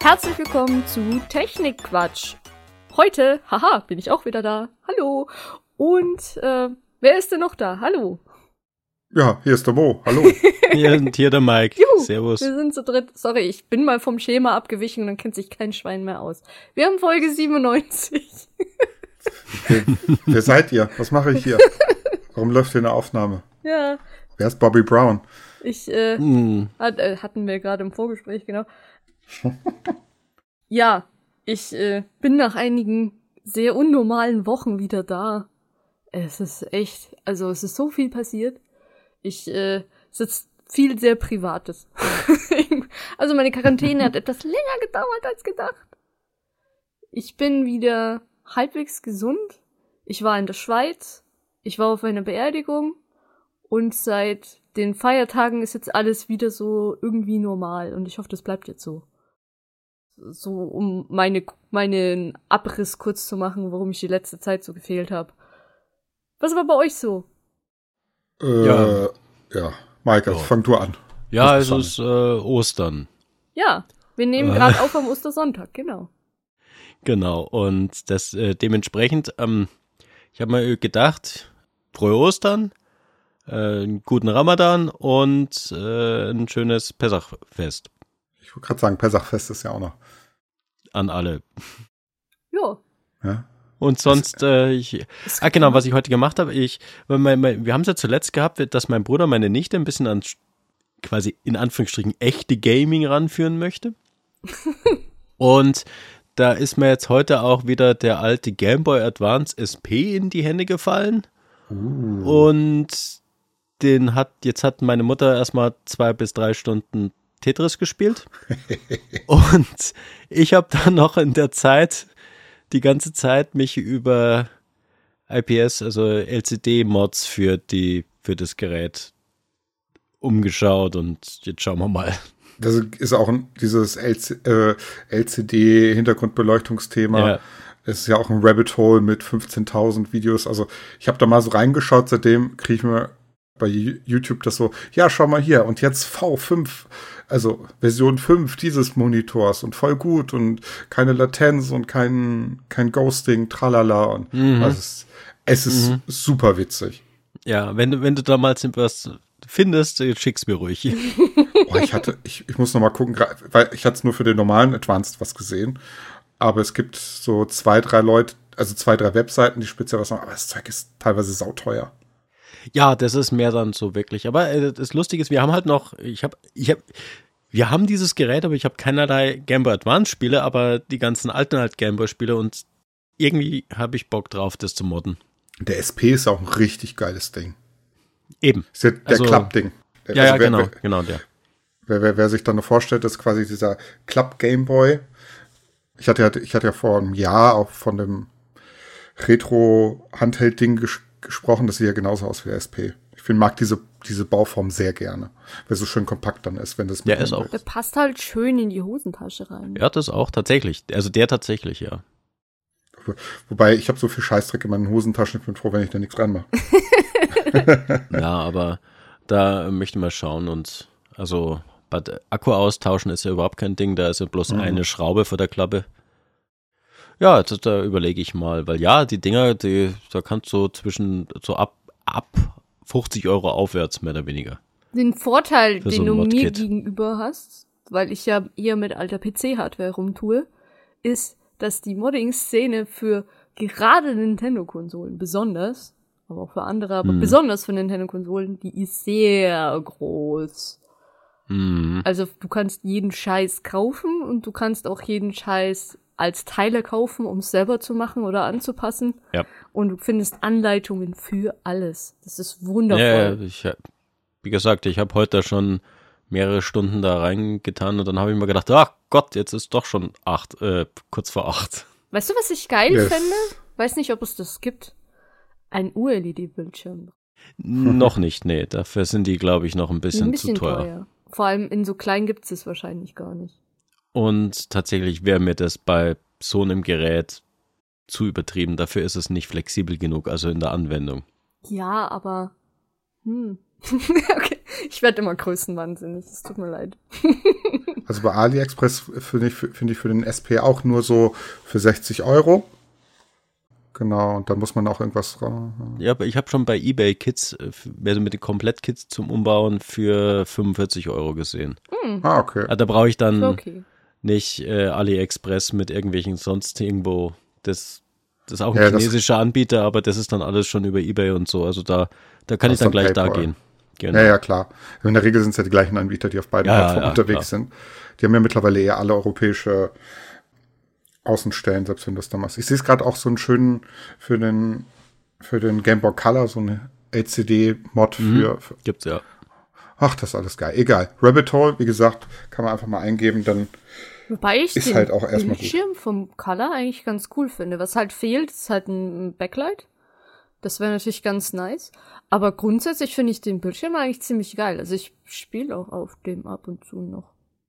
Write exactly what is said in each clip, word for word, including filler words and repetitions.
Herzlich willkommen zu Technikquatsch. Heute, haha, bin ich auch wieder da. Hallo. Und, äh, wer ist denn noch da? Hallo. Ja, hier ist der Mo. Hallo. Hier, hier der Mike. Juhu, Servus. Wir sind zu dritt. Sorry, ich bin mal vom Schema abgewichen und dann kennt sich kein Schwein mehr aus. Wir haben Folge siebenundneunzig. wer, wer seid ihr? Was mache ich hier? Warum läuft hier eine Aufnahme? Ja. Wer ist Bobby Brown? Ich, äh, Hm. hat, äh hatten wir gerade im Vorgespräch, genau. Ja, ich, äh, bin nach einigen sehr unnormalen Wochen wieder da. Es ist echt, also es ist so viel passiert. Ich, äh, es ist viel sehr Privates. Also meine Quarantäne hat etwas länger gedauert als gedacht. Ich bin wieder halbwegs gesund. Ich war in der Schweiz. Ich war auf einer Beerdigung. Und seit den Feiertagen ist jetzt alles wieder so irgendwie normal. Und ich hoffe, das bleibt jetzt so. So, um meine, meinen Abriss kurz zu machen, warum ich die letzte Zeit so gefehlt habe. Was war bei euch so? Äh, Ja. ja. Mike, also Ja. fang du an. Ja, Muss es ich ist äh, Ostern. Ja, wir nehmen Äh. gerade auf am Ostersonntag, genau. Genau. Und das äh, dementsprechend, ähm, ich habe mir gedacht, frohe Ostern, äh, einen guten Ramadan und äh, ein schönes Pessachfest Ich wollte gerade sagen, Pessachfest ist ja auch noch. an alle. Ja. Ja? Und sonst, äh, ich, ah genau, was ich heute gemacht habe, ich, weil mein, mein, wir haben es ja zuletzt gehabt, dass mein Bruder meine Nichte ein bisschen an quasi in Anführungsstrichen echte Gaming ranführen möchte. Und da ist mir jetzt heute auch wieder der alte Game Boy Advance S P in die Hände gefallen. Uh. Und den hat, jetzt hat meine Mutter erstmal zwei bis drei Stunden Tetris gespielt. Und ich habe dann noch in der Zeit die ganze Zeit mich über I P S, also L C D-Mods für die, für das Gerät umgeschaut und jetzt schauen wir mal. Das ist auch ein, dieses L C, äh, L C D-Hintergrundbeleuchtungsthema. Ja. Es ist ja auch ein Rabbit Hole mit fünfzehntausend Videos. Also ich habe da mal so reingeschaut, seitdem kriege ich mir bei YouTube das so, ja, schau mal hier, und jetzt V fünf, also Version fünf dieses Monitors und voll gut und keine Latenz und kein, kein Ghosting, tralala. Und Mhm. also es, es ist Mhm. super witzig. Ja, wenn du, wenn du da mal was findest, schick's mir ruhig. Oh, ich hatte, ich, ich muss noch mal gucken, weil ich hatte es nur für den normalen Advanced was gesehen, aber es gibt so zwei, drei Leute, also zwei, drei Webseiten, die speziell was machen, aber das Zeug ist teilweise sauteuer. Ja, das ist mehr dann so wirklich. Aber äh, das Lustige ist, wir haben halt noch, ich habe, ich habe, wir haben dieses Gerät, aber ich habe keinerlei Game Boy Advance Spiele, aber die ganzen alten halt Game Boy Spiele und irgendwie habe ich Bock drauf, das zu modden. Der S P ist auch ein richtig geiles Ding. Eben. Ist ja der Also- Klappding. Ja, Also ja, wer, genau, wer, genau der. wer, wer, wer sich dann noch vorstellt, das ist quasi dieser Klapp Game Boy. Ich hatte ja, ich hatte ja vor einem Jahr auch von dem Retro-Handheld-Ding ges gesprochen, das sieht ja genauso aus wie der S P. Ich finde, mag diese, diese Bauform sehr gerne, weil es so schön kompakt dann ist, wenn das Ja, mit ist auch. Der passt halt schön in die Hosentasche rein. Ja, das auch tatsächlich. Also der tatsächlich, ja. Wobei, ich habe so viel Scheißdreck in meinen Hosentaschen, ich bin froh, wenn ich da nichts ranmache. Ja, aber da möchte man schauen und also bei der Akku austauschen ist ja überhaupt kein Ding, da ist ja bloß Mhm. eine Schraube vor der Klappe. Ja, das, da überlege ich mal, weil ja, die Dinger, die, da kannst du zwischen so ab, ab fünfzig Euro aufwärts, mehr oder weniger. Den Vorteil, Für den so ein du mir Modkit. gegenüber hast, weil ich ja eher mit alter P C-Hardware rumtue, ist, dass die Modding-Szene für gerade Nintendo-Konsolen besonders, aber auch für andere, aber Hm. besonders für Nintendo-Konsolen, die ist sehr groß. Mhm. Also du kannst jeden Scheiß kaufen und du kannst auch jeden Scheiß als Teile kaufen, um es selber zu machen oder anzupassen. Ja. Und du findest Anleitungen für alles. Das ist Ja, wundervoll. ich, hab- wie gesagt, ich habe heute schon mehrere Stunden da reingetan und dann habe ich mir gedacht, ach Gott, jetzt ist doch schon acht, äh, kurz vor acht. Weißt du, was ich geil Yes. fände? Weiß nicht, ob es das gibt. Ein U L E D-Bildschirm. Noch nicht, nee, dafür sind die, glaube ich, noch ein bisschen, Ein bisschen zu teuer. teuer. Vor allem in so klein gibt es wahrscheinlich gar nicht. Und tatsächlich wäre mir das bei so einem Gerät zu übertrieben. Dafür ist es nicht flexibel genug, also in der Anwendung. Ja, aber hm. Okay. Ich werde immer größenwahnsinnig, es tut mir leid. Also bei AliExpress finde ich, finde ich für den S P auch nur so für sechzig Euro. Genau, und da muss man auch irgendwas. Ja, aber ich habe schon bei eBay Kits, also mit den Komplettkits zum Umbauen für fünfundvierzig Euro gesehen. Hm. Ah, okay. Also da brauche ich dann Okay. nicht äh, AliExpress mit irgendwelchen sonst irgendwo. Das, das ist auch ein Ja, das- chinesischer Anbieter, aber das ist dann alles schon über eBay und so. Also da, da kann Das ich dann ist gleich dann da PayPal. gehen. Genau. Ja, ja, klar. In der Regel sind es ja die gleichen Anbieter, die auf beiden Ja, Plattformen ja, unterwegs klar. sind. Die haben ja mittlerweile eher alle europäische Außenstellen, selbst wenn das da machst. Ich sehe es gerade auch so einen schönen für den für den Game Boy Color, so eine L C D-Mod Mhm. für, für. Gibt's ja. Ach, das ist alles geil. Egal. Rabbit Hole, wie gesagt, kann man einfach mal eingeben, dann Wobei ich Ist den halt auch erstmal gut. Bildschirm vom Color eigentlich ganz cool finde. Was halt fehlt, ist halt ein Backlight. Das wäre natürlich ganz nice. Aber grundsätzlich finde ich den Bildschirm eigentlich ziemlich geil. Also ich spiele auch auf dem ab und zu noch.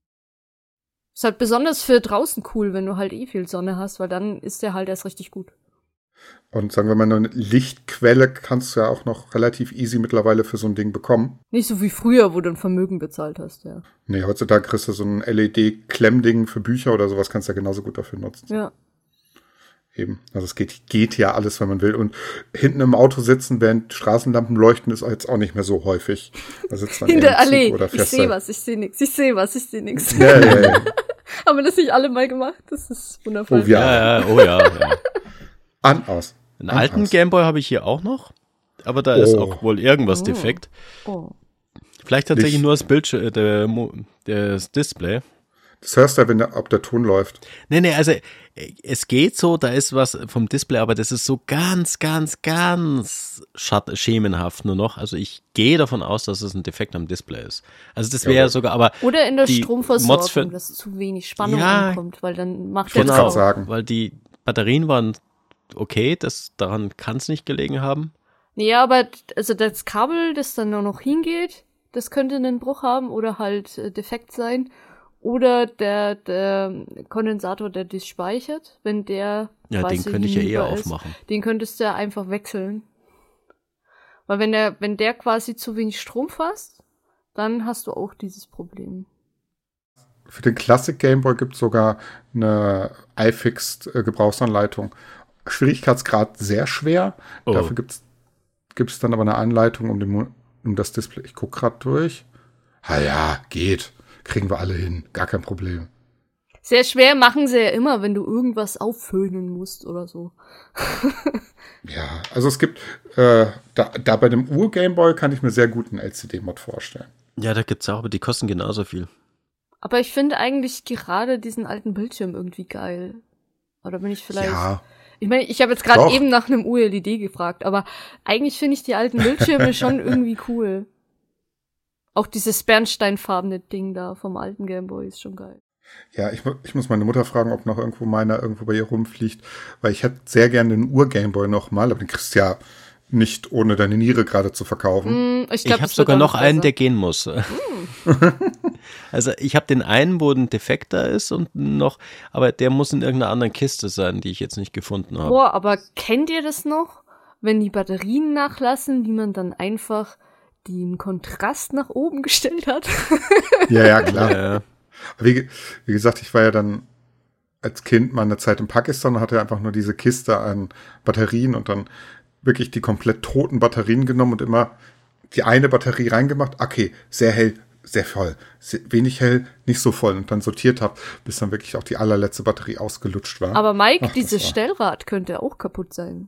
Ist halt besonders für draußen cool, wenn du halt eh viel Sonne hast, weil dann ist der halt erst richtig gut. und sagen wir mal, eine Lichtquelle kannst du ja auch noch relativ easy mittlerweile für so ein Ding bekommen. Nicht so wie früher, wo du ein Vermögen bezahlt hast, ja. Nee, heutzutage kriegst du so ein L E D-Klemmding für Bücher oder sowas, kannst du ja genauso gut dafür nutzen. Ja. Eben. Also es geht, geht ja alles, wenn man will. Und hinten im Auto sitzen, während Straßenlampen leuchten, ist jetzt auch nicht mehr so häufig. Da sitzt man In eher der im Zug Allee. oder Ich fährst sehe da- was, ich sehe nix. Ich sehe was, ich sehe nix. Ja, ja, ja. Haben wir das nicht alle mal gemacht? Das ist wundervoll. Oh, ja. Ja, ja, oh ja. ja. An, aus. Einen An, alten aus. Gameboy habe ich hier auch noch, aber da Oh. ist auch wohl irgendwas Oh. defekt. Oh. Vielleicht tatsächlich Nicht. nur das Bildschirm, äh, der, Mo- das Display. Das hörst du ja, wenn der, ob der Ton läuft. Nee, nee, also äh, es geht so, da ist was vom Display, aber das ist so ganz, ganz, ganz schat- schemenhaft nur noch. Also ich gehe davon aus, dass es ein Defekt am Display ist. Also das wäre Ja, aber- sogar, aber Oder in der Die Stromversorgung, Mods für- dass zu wenig Spannung Ja. ankommt, weil dann macht Ich der wollte das gerade auch. sagen. weil die Batterien waren okay, das, daran kann es nicht gelegen haben. Nee, aber also das Kabel, das dann nur noch hingeht, das könnte einen Bruch haben oder halt äh, defekt sein. Oder der, der Kondensator, der das speichert, wenn der Ja, quasi den könnte ich ja eher hinüber ist, aufmachen. den könntest du ja einfach wechseln. Weil wenn der, wenn der quasi zu wenig Strom fasst, dann hast du auch dieses Problem. Für den Classic Game Boy gibt es sogar eine iFixed-Gebrauchsanleitung. Schwierigkeitsgrad sehr schwer. Oh. Dafür gibt es dann aber eine Anleitung um, den, Mo- um das Display. Ich gucke gerade durch. Ah ja, geht. Kriegen wir alle hin. Gar kein Problem. Sehr schwer machen sie ja immer, wenn du irgendwas aufföhnen musst oder so. Ja, also es gibt, äh, da, da bei dem Ur-Game Boy kann ich mir sehr gut einen L C D-Mod vorstellen. Ja, da gibt's auch, aber die kosten genauso viel. Aber ich finde eigentlich gerade diesen alten Bildschirm irgendwie geil. Oder bin ich vielleicht... Ja, Ich meine, ich habe jetzt gerade Doch. eben nach einem U L E D gefragt, aber eigentlich finde ich die alten Bildschirme schon irgendwie cool. Auch dieses bernsteinfarbene Ding da vom alten Gameboy ist schon geil. ja ich, mu- ich muss meine Mutter fragen, ob noch irgendwo meiner irgendwo bei ihr rumfliegt, weil ich hätte sehr gerne den Ur-Game Boy nochmal, aber den kriegst du ja nicht ohne deine Niere gerade zu verkaufen. Hm, ich Ich glaub, habe das wird sogar auch noch nicht einen, besser. der gehen muss. Also ich habe den einen, wo ein Defekt da ist und noch, aber der muss in irgendeiner anderen Kiste sein, die ich jetzt nicht gefunden habe. Boah, aber kennt ihr das noch? Wenn die Batterien nachlassen, wie man dann einfach den Kontrast nach oben gestellt hat? Ja, ja, klar. Ja, ja. Wie, ge- wie gesagt, ich war ja dann als Kind mal eine Zeit in Pakistan und hatte einfach nur diese Kiste an Batterien und dann wirklich die komplett toten Batterien genommen und immer die eine Batterie reingemacht. Okay, sehr hell, sehr voll. Sehr, wenig hell, nicht so voll. Und dann sortiert habe, bis dann wirklich auch die allerletzte Batterie ausgelutscht war. Aber Mike, Ach, das dieses war- Stellrad könnte auch kaputt sein.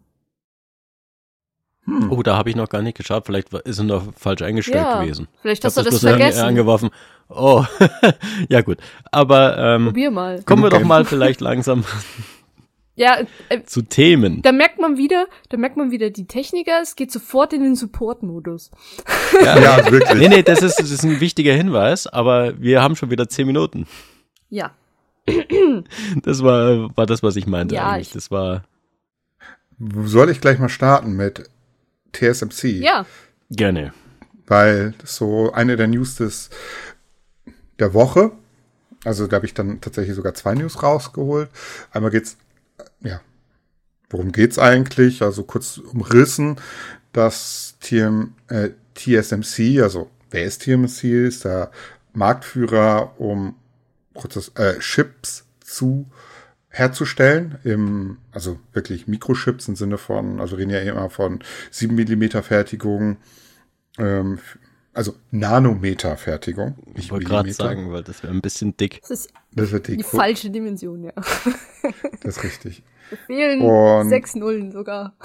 Hm. Oh, da habe ich noch gar nicht geschaut. Vielleicht war- ist er noch falsch eingestellt Ja, gewesen. vielleicht Ich hast du hab das bloß ange- vergessen. angeworfen. Oh, ja gut. Aber ähm, Probier mal. kommen wir Genug doch mal vielleicht langsam Ja, äh, zu Themen. da merkt man wieder, da merkt man wieder die Techniker, es geht sofort in den Support-Modus. Ja, wirklich. Nee, nee, das ist, das ist ein wichtiger Hinweis, aber wir haben schon wieder zehn Minuten. Ja. Das war, war das, was ich meinte Ja, eigentlich. ich- Das war Soll ich gleich mal starten mit T S M C? Ja. gerne. Weil das so eine der News des, der Woche. Also da habe ich dann tatsächlich sogar zwei News rausgeholt. Einmal geht's, ja, worum geht's eigentlich? Also kurz umrissen, dass T M, äh, T S M C, also wer ist T M S C? Ist der Marktführer, um Prozess, äh, Chips zu herzustellen, im, also wirklich Mikrochips im Sinne von, also reden ja immer von sieben Millimeter Fertigung, ähm, also Nanometer Fertigung. Ich wollte gerade sagen, weil das wäre ein bisschen dick. Das ist das wird die dick. falsche Dimension, ja. Das ist richtig. Da fehlen Und sechs Nullen sogar.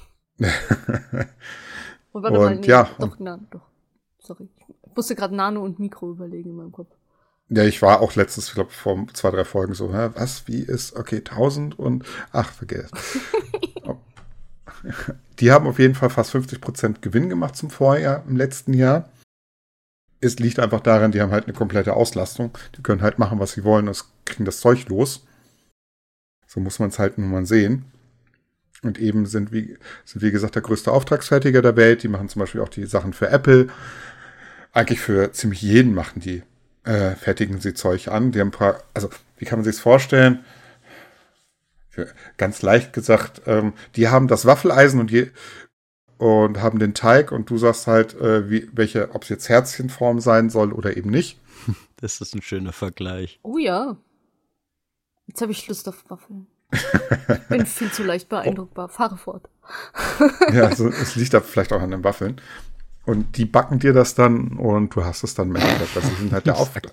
Und warte und, mal, nee, ja, doch, na, doch. Sorry. Ich musste gerade Nano und Mikro überlegen in meinem Kopf. Ja, ich war auch letztens, ich glaube, vor zwei, drei Folgen so, hä, was, wie ist, okay, tausend und, ach, vergesst. Die haben auf jeden Fall fast fünfzig Prozent Gewinn gemacht zum Vorjahr, im letzten Jahr. Es liegt einfach daran, die haben halt eine komplette Auslastung. Die können halt machen, was sie wollen und kriegen das Zeug los. So muss man es halt nun mal sehen. Und eben sind wie, sind wie gesagt der größte Auftragsfertiger der Welt. Die machen zum Beispiel auch die Sachen für Apple. Eigentlich für ziemlich jeden machen die, äh, fertigen sie Zeug an. Die haben ein paar, also wie kann man sich es vorstellen? Ganz leicht gesagt, ähm, die haben das Waffeleisen und je, und haben den Teig und du sagst halt, äh, wie, welche, ob es jetzt Herzchenform sein soll oder eben nicht. Das ist ein schöner Vergleich. Oh ja. Jetzt habe ich Lust auf Waffeln. Ich bin viel zu leicht beeindruckbar. Fahre fort. Ja, also es liegt da vielleicht auch an den Waffeln. Und die backen dir das dann und du hast es dann mit. Das ist halt der Auftrag.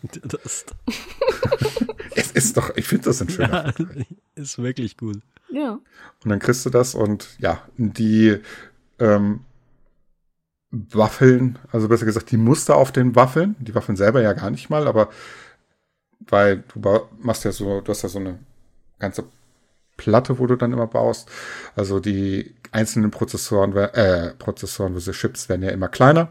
Es ist doch, ich finde das ein schöner Ja, Vergleich. ist wirklich gut. Ja. Und dann kriegst du das und ja, die ähm, Waffeln, also besser gesagt, die Muster auf den Waffeln, die Waffeln selber ja gar nicht mal, aber weil du ba- machst ja so, du hast ja so eine ganze Platte, wo du dann immer baust. Also die einzelnen Prozessoren, äh, Prozessoren, diese Chips werden ja immer kleiner.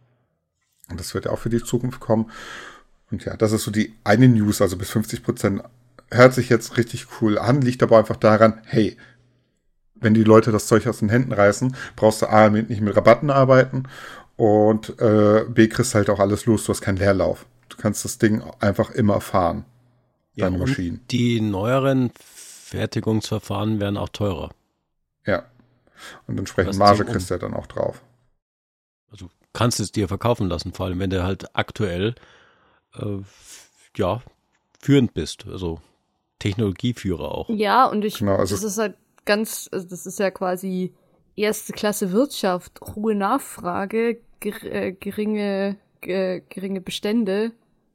Und das wird ja auch für die Zukunft kommen. Und ja, das ist so die eine News, also bis fünfzig Prozent hört sich jetzt richtig cool an, liegt aber einfach daran, hey, wenn die Leute das Zeug aus den Händen reißen, brauchst du A, nicht mit Rabatten arbeiten und äh, B, kriegst halt auch alles los, du hast keinen Leerlauf. Du kannst das Ding einfach immer fahren, Ja, deine und Maschinen. die neueren Fertigungsverfahren werden auch teurer. Ja. Und entsprechend Was Marge zum kriegst du ja dann auch drauf. Also kannst es dir verkaufen lassen, vor allem wenn du halt aktuell äh, ja, führend bist, also Technologieführer auch. Ja, und ich, Genau, also- das ist halt ganz, also das ist ja quasi erste Klasse Wirtschaft, hohe Nachfrage, ger äh, geringe, ge geringe Bestände,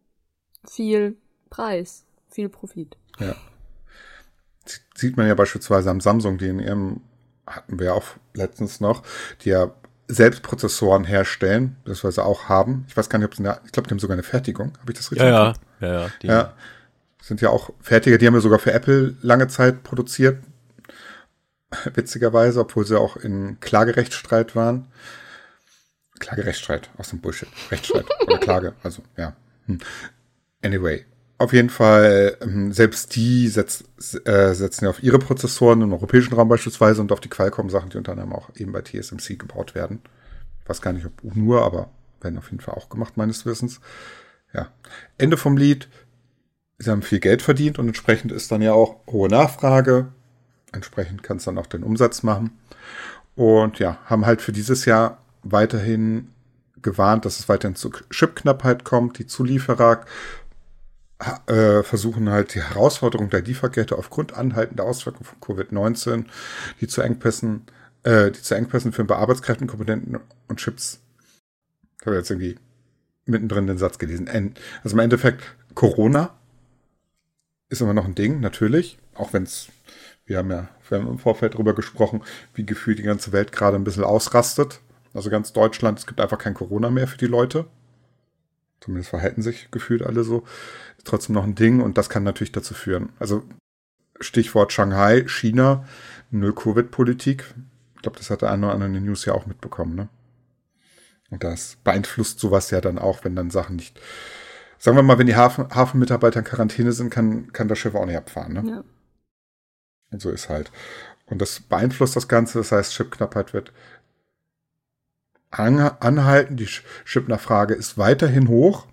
viel Preis, viel Profit. Ja. Sie- Sieht man ja beispielsweise am Samsung, die in ihrem, hatten wir ja auch letztens noch, die ja selbst Prozessoren herstellen, beziehungsweise auch haben. Ich weiß gar nicht, ob es eine, ich glaube, die haben sogar eine Fertigung. Habe ich das richtig Ja, ja, erkannt? ja, ja. Die, Ja. Sind ja auch Fertiger, die haben ja sogar für Apple lange Zeit produziert. Witzigerweise, obwohl sie auch in Klagerechtsstreit waren. Klagerechtsstreit, aus dem Bullshit. Rechtsstreit oder Klage, also ja. Hm. Anyway, auf jeden Fall, ähm, selbst die setz, äh, setzen ja auf ihre Prozessoren im europäischen Raum beispielsweise und auf die Qualcomm-Sachen, die unter anderem auch eben bei T S M C gebaut werden. Ich weiß gar nicht, ob nur, aber werden auf jeden Fall auch gemacht, meines Wissens. Ja. Ende vom Lied. Sie haben viel Geld verdient und entsprechend ist dann ja auch hohe Nachfrage. Entsprechend kannst du dann auch den Umsatz machen. Und ja, haben halt für dieses Jahr weiterhin gewarnt, dass es weiterhin zu Chipknappheit kommt. Die Zulieferer äh, versuchen halt die Herausforderung der Lieferkette aufgrund anhaltender Auswirkungen von Covid neunzehn, die zu Engpässen, äh, die zu Engpässen für Bearbeitskräften, Komponenten und Chips. Ich habe jetzt irgendwie mittendrin den Satz gelesen. Also im Endeffekt, Corona ist immer noch ein Ding, natürlich. Auch wenn es, wir haben ja wir haben im Vorfeld darüber gesprochen, wie gefühlt die ganze Welt gerade ein bisschen ausrastet. Also ganz Deutschland, es gibt einfach kein Corona mehr für die Leute. Zumindest verhalten sich gefühlt alle so. Ist trotzdem noch ein Ding und das kann natürlich dazu führen. Also Stichwort Shanghai, China, Null-Covid-Politik. Ich glaube, das hat der eine oder andere in den News ja auch mitbekommen, ne? Und das beeinflusst sowas ja dann auch, wenn dann Sachen nicht, sagen wir mal, wenn die Hafen, Hafenmitarbeiter in Quarantäne sind, kann, kann das Schiff auch nicht abfahren, ne? Ja. Und so ist halt. Und das beeinflusst das Ganze, das heißt, Chipknappheit wird an, anhalten, die Chipnachfrage ist weiterhin hoch.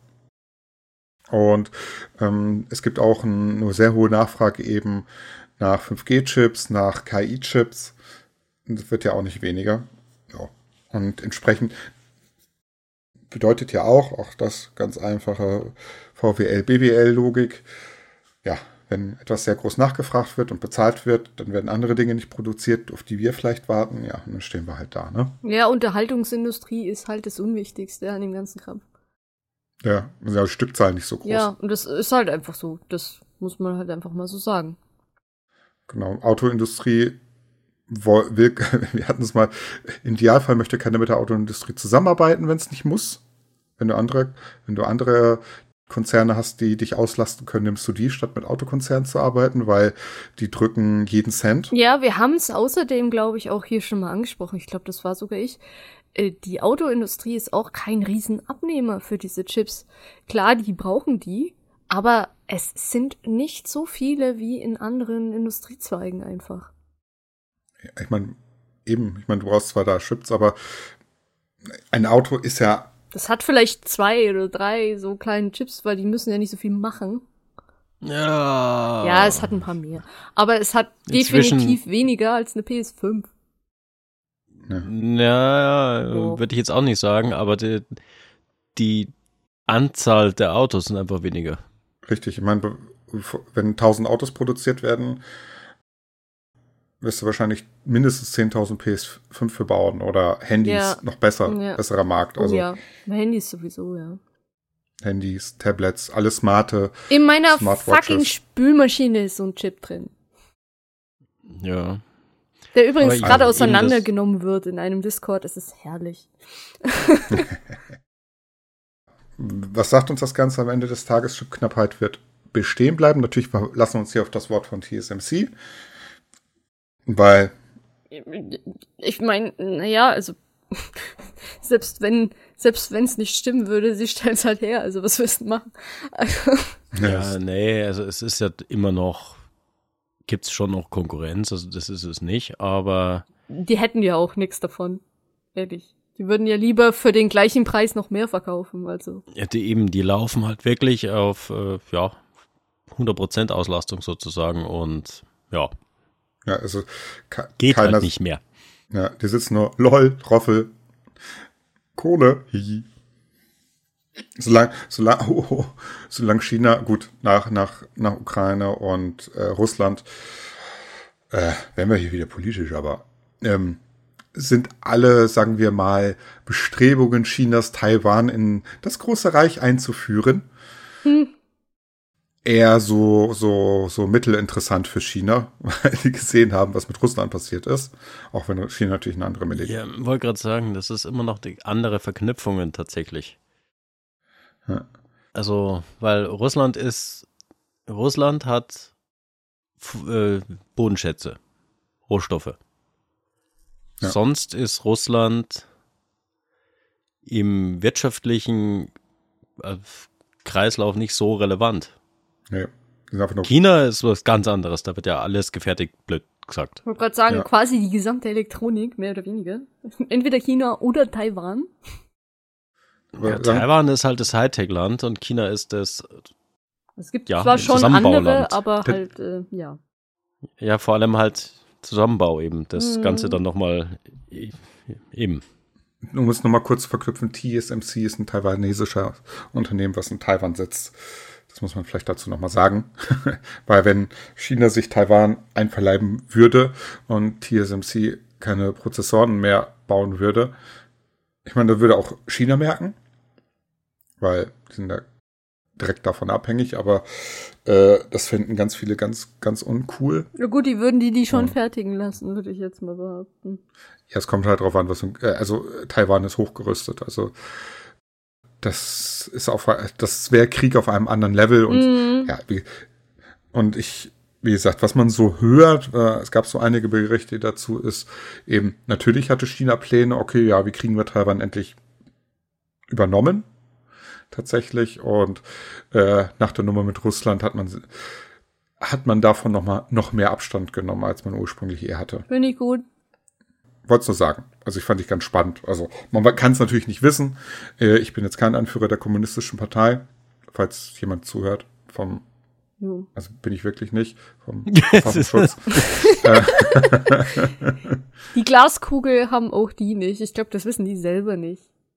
Und ähm, es gibt auch ein, eine sehr hohe Nachfrage eben nach fünf G Chips, nach K I Chips. Das wird ja auch nicht weniger. Ja. Und entsprechend bedeutet ja auch, auch das ganz einfache V W L-B W L-Logik, ja, wenn etwas sehr groß nachgefragt wird und bezahlt wird, dann werden andere Dinge nicht produziert, auf die wir vielleicht warten, ja, und dann stehen wir halt da, ne? Ja, Unterhaltungsindustrie ist halt das Unwichtigste an dem ganzen Kram. Ja, sind ja die Stückzahlen nicht so groß. Ja, und das ist halt einfach so. Das muss man halt einfach mal so sagen. Genau, Autoindustrie will, wir hatten es mal, im Idealfall möchte keiner mit der Autoindustrie zusammenarbeiten, wenn es nicht muss. Wenn du andere, wenn du andere Konzerne hast, die dich auslasten können, nimmst du die, statt mit Autokonzernen zu arbeiten, weil die drücken jeden Cent. Ja, wir haben es außerdem, glaube ich, auch hier schon mal angesprochen. Ich glaube, das war sogar ich. Die Autoindustrie ist auch kein Riesenabnehmer für diese Chips. Klar, die brauchen die, aber es sind nicht so viele wie in anderen Industriezweigen einfach. Ich meine, eben, ich meine, du brauchst zwar da Chips, aber ein Auto ist ja... Das hat vielleicht zwei oder drei so kleine Chips, weil die müssen ja nicht so viel machen. Ja. Ja, es hat ein paar mehr. Aber es hat Inzwischen definitiv weniger als eine P S fünf. Ja, ja Oh. würde ich jetzt auch nicht sagen, aber die, die Anzahl der Autos sind einfach weniger. richtig. Ich meine, wenn tausend Autos produziert werden, wirst du wahrscheinlich mindestens zehntausend P S fünf für bauen oder Handys, Ja. noch besser, Ja. besserer Markt. Oh Also ja, Handys sowieso, ja. Handys, Tablets, alles smarte. In meiner Smartwatches. fucking Spülmaschine ist so ein Chip drin. Ja. Der übrigens Aber gerade eben auseinandergenommen wird in einem Discord. Es ist herrlich. Was sagt uns das Ganze am Ende des Tages? Chipknappheit wird bestehen bleiben. Natürlich lassen wir uns hier auf das Wort von T S M C. Weil, Ich meine, naja, also selbst wenn selbst wenn es nicht stimmen würde, sie stellen es halt her. Also was willst du machen? Also, Ja, nee, also es ist ja immer noch, gibt es schon noch Konkurrenz, also das ist es nicht, aber die hätten ja auch nichts davon. Ehrlich. Die würden ja lieber für den gleichen Preis noch mehr verkaufen. Also. ja, die eben, die laufen halt wirklich auf, äh, ja, hundert Prozent Auslastung sozusagen und ja, ja, also ka- geht keiner, halt nicht mehr. Ja, die sitzen nur, lol, Roffel, Kohle, hihi. Solange, solange, oh, oh, solange China, gut, nach, nach, nach Ukraine und äh, Russland, äh, werden wir hier wieder politisch, aber ähm, sind alle, sagen wir mal, Bestrebungen Chinas, Taiwan in das große Reich einzuführen, Hm. eher so, so, so mittelinteressant für China, weil die gesehen haben, was mit Russland passiert ist. Auch wenn China natürlich eine andere Militär. Ja, wollte gerade sagen, das ist immer noch die andere Verknüpfungen tatsächlich. Ja. Also, weil Russland ist, Russland hat f- äh, Bodenschätze, Rohstoffe. Ja. Sonst ist Russland im wirtschaftlichen äh, Kreislauf nicht so relevant. Nee, die sind einfach nur China ist was ganz anderes, da wird ja alles gefertigt, blöd gesagt. Ich wollte gerade sagen, Ja. quasi die gesamte Elektronik, mehr oder weniger. Entweder China oder Taiwan. Aber Ja, sagen- Taiwan ist halt das Hightech-Land und China ist das, Es gibt Ja, zwar ein schon Zusammenbauland. andere, aber Das- halt, äh, ja. ja, vor allem halt Zusammenbau eben, das Mhm. Ganze dann nochmal e- eben. Um es nochmal kurz zu verknüpfen, T S M C ist ein taiwanesischer Unternehmen, was in Taiwan sitzt. Das muss man vielleicht dazu nochmal sagen. Weil wenn China sich Taiwan einverleiben würde und T S M C keine Prozessoren mehr bauen würde, ich meine, da würde auch China merken, weil die sind ja direkt davon abhängig, aber äh, das finden ganz viele ganz, ganz uncool. Na gut, die würden die die schon Ja. fertigen lassen, würde ich jetzt mal behaupten. Ja, es kommt halt drauf an, was, äh, also Taiwan ist hochgerüstet, also das ist auf, das wäre Krieg auf einem anderen Level und Mhm. ja, wie, und ich, wie gesagt, was man so hört, äh, es gab so einige Berichte dazu, ist eben, natürlich hatte China Pläne, okay, ja, wie kriegen wir Taiwan endlich übernommen, tatsächlich, und äh, nach der Nummer mit Russland hat man hat man davon noch mal noch mehr Abstand genommen, als man ursprünglich eher hatte. Finde ich gut. Wollte es nur sagen. Also ich fand ich ganz spannend. Also man kann es natürlich nicht wissen. Äh, ich bin jetzt kein Anführer der kommunistischen Partei, falls jemand zuhört. Vom, Jo. also bin ich wirklich nicht. Vom Verfassungsschutz. äh, Die Glaskugel haben auch die nicht. Ich glaube, das wissen die selber nicht.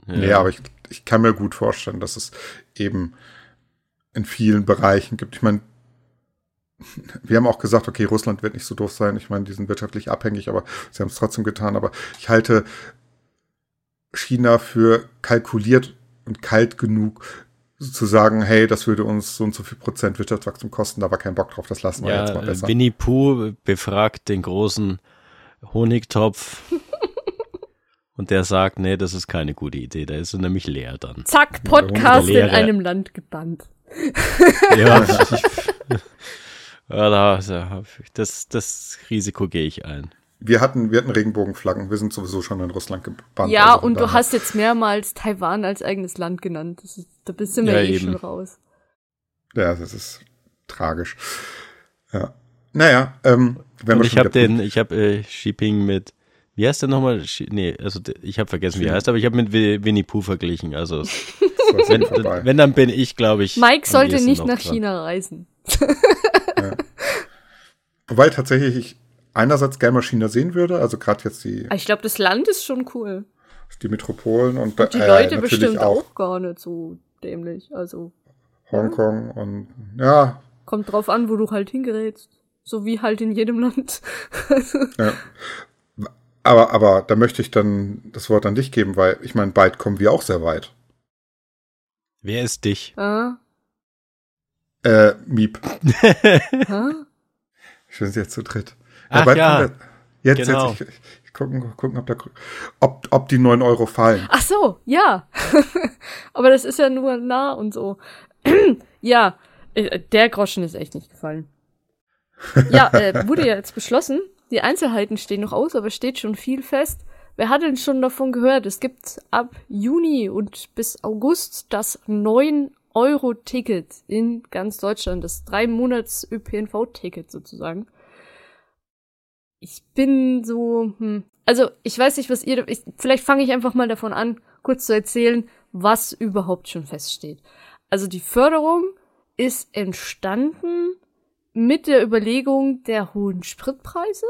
Ja, nee, aber ich, ich kann mir gut vorstellen, dass es eben in vielen Bereichen gibt. Ich meine, wir haben auch gesagt, okay, Russland wird nicht so doof sein. Ich meine, die sind wirtschaftlich abhängig, aber sie haben es trotzdem getan. Aber ich halte China für kalkuliert und kalt genug, zu sagen, hey, das würde uns so und so viel Prozent Wirtschaftswachstum kosten, da war kein Bock drauf, das lassen wir ja, jetzt mal besser. Winnie Pooh befragt den großen Honigtopf und der sagt, nee, das ist keine gute Idee, da ist er nämlich leer dann. Zack, Podcast in einem Land gebannt. Ja, ich, ja das, das Risiko gehe ich ein. Wir hatten, wir hatten Regenbogenflaggen, wir sind sowieso schon in Russland gebannt. Ja, also und du hast jetzt mehrmals Taiwan als eigenes Land genannt. Das ist, da bist du mir ja, eh eben. schon raus. Ja, das ist tragisch. Ja. Naja, ähm, wenn wir ich habe den, ich habe äh, Shipping mit, wie heißt der nochmal? Nee, also ich habe vergessen, wie er heißt, aber ich habe mit Winnie Pooh verglichen. Also wenn, wenn, dann bin ich, glaube ich. Mike sollte nicht nach dran. China reisen. Ja. Wobei tatsächlich ich einerseits gerne mal China sehen würde, also gerade jetzt die. Ich glaube, das Land ist schon cool. Die Metropolen und, und die äh, Leute bestimmt auch, auch gar nicht so dämlich. Also Hongkong ja. und ja. Kommt drauf an, wo du halt hingerätst. So wie halt in jedem Land. Ja. Aber, aber da möchte ich dann das Wort an dich geben, weil ich meine, bald kommen wir auch sehr weit. Wer ist dich? Ah. Äh, Miep. Hä? Ich bin jetzt zu dritt. Ach ja, ja. Wir, jetzt, genau. jetzt, ich, ich gucken, gucken ob, da, ob, ob die neun Euro fallen. Ach so, ja. Aber das ist ja nur nah und so. Ja, der Groschen ist echt nicht gefallen. Ja, äh, wurde ja jetzt beschlossen. Die Einzelheiten stehen noch aus, aber steht schon viel fest. Wer hat denn schon davon gehört? Es gibt ab Juni und bis August das neun Euro Ticket in ganz Deutschland. Das drei Monats Ö P N V-Ticket sozusagen. Ich bin so, hm, also ich weiß nicht, was ihr, ich, vielleicht fange ich einfach mal davon an, kurz zu erzählen, was überhaupt schon feststeht. Also die Förderung ist entstanden mit der Überlegung der hohen Spritpreise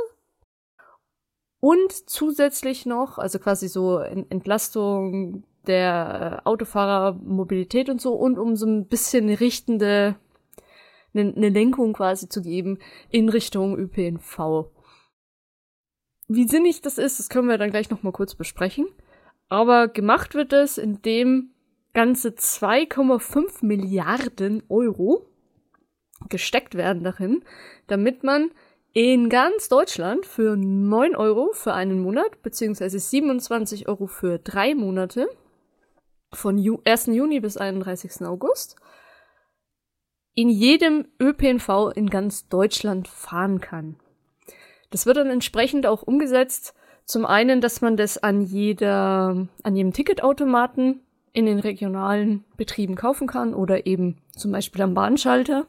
und zusätzlich noch, also quasi so Entlastung der Autofahrer, Mobilität und so und um so ein bisschen eine richtende, eine, eine Lenkung quasi zu geben in Richtung Ö P N V. Wie sinnig das ist, das können wir dann gleich noch mal kurz besprechen. Aber gemacht wird es, indem ganze zwei Komma fünf Milliarden Euro gesteckt werden darin, damit man in ganz Deutschland für neun Euro für einen Monat, beziehungsweise siebenundzwanzig Euro für drei Monate, von Ju- ersten Juni bis einunddreißigsten August, in jedem Ö P N V in ganz Deutschland fahren kann. Das wird dann entsprechend auch umgesetzt. Zum einen, dass man das an jeder, an jedem Ticketautomaten in den regionalen Betrieben kaufen kann oder eben zum Beispiel am Bahnschalter.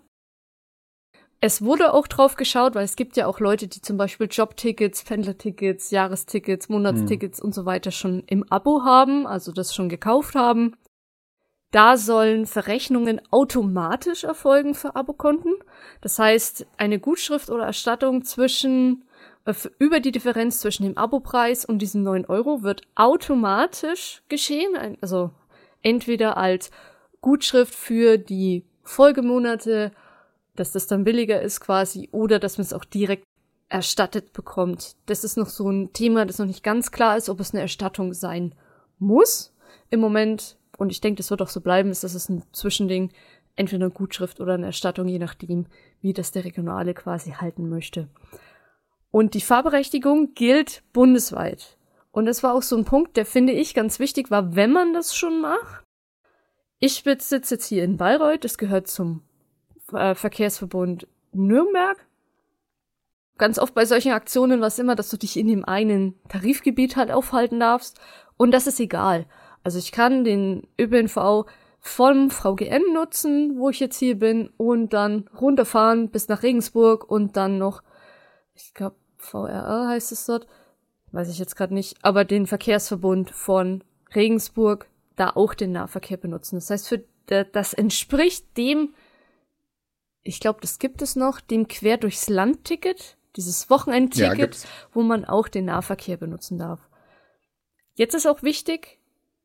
Es wurde auch drauf geschaut, weil es gibt ja auch Leute, die zum Beispiel Jobtickets, Pendlertickets, Jahrestickets, Monatstickets mhm. und so weiter schon im Abo haben, also das schon gekauft haben. Da sollen Verrechnungen automatisch erfolgen für Abokonten. Das heißt, eine Gutschrift oder Erstattung zwischen äh, über die Differenz zwischen dem Abopreis und diesen neun Euro wird automatisch geschehen. Also entweder als Gutschrift für die Folgemonate, dass das dann billiger ist quasi, oder dass man es auch direkt erstattet bekommt. Das ist noch so ein Thema, das noch nicht ganz klar ist, ob es eine Erstattung sein muss. Im Moment, und ich denke, das wird auch so bleiben, ist, dass es ein Zwischending, entweder eine Gutschrift oder eine Erstattung, je nachdem, wie das der Regionale quasi halten möchte. Und die Fahrberechtigung gilt bundesweit. Und das war auch so ein Punkt, der, finde ich, ganz wichtig war, wenn man das schon macht. Ich sitze jetzt hier in Bayreuth, das gehört zum äh, Verkehrsverbund Nürnberg. Ganz oft bei solchen Aktionen war es immer, dass du dich in dem einen Tarifgebiet halt aufhalten darfst. Und das ist egal. Also ich kann den Ö P N V vom V G N nutzen, wo ich jetzt hier bin, und dann runterfahren bis nach Regensburg und dann noch, ich glaube, V R R heißt es dort, weiß ich jetzt gerade nicht, aber den Verkehrsverbund von Regensburg da auch den Nahverkehr benutzen. Das heißt, für das entspricht dem, ich glaube, das gibt es noch, dem Quer durchs Land-Ticket, dieses Wochenendticket, ja, wo man auch den Nahverkehr benutzen darf. Jetzt ist auch wichtig,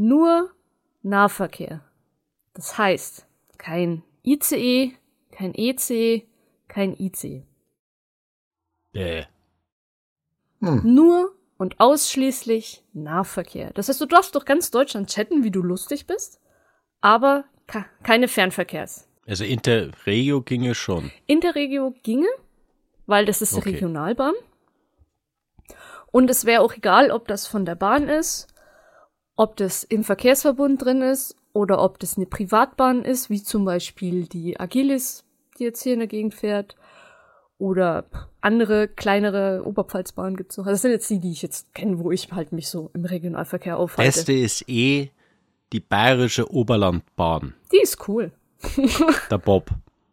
nur Nahverkehr. Das heißt, kein I C E, kein E C, kein I C. Äh. Hm. Nur und ausschließlich Nahverkehr. Das heißt, du darfst durch ganz Deutschland chatten, wie du lustig bist, aber ka- keine Fernverkehrs. Also Interregio ginge schon. Interregio ginge, weil das ist die Okay. Regionalbahn. Und es wäre auch egal, ob das von der Bahn ist, ob das im Verkehrsverbund drin ist oder ob das eine Privatbahn ist, wie zum Beispiel die Agilis, die jetzt hier in der Gegend fährt. Oder andere, kleinere Oberpfalzbahnen gibt's noch. Also das sind jetzt die, die ich jetzt kenne, wo ich halt mich so im Regionalverkehr aufhalte. Beste ist eh die bayerische Oberlandbahn. Die ist cool. Der Bob.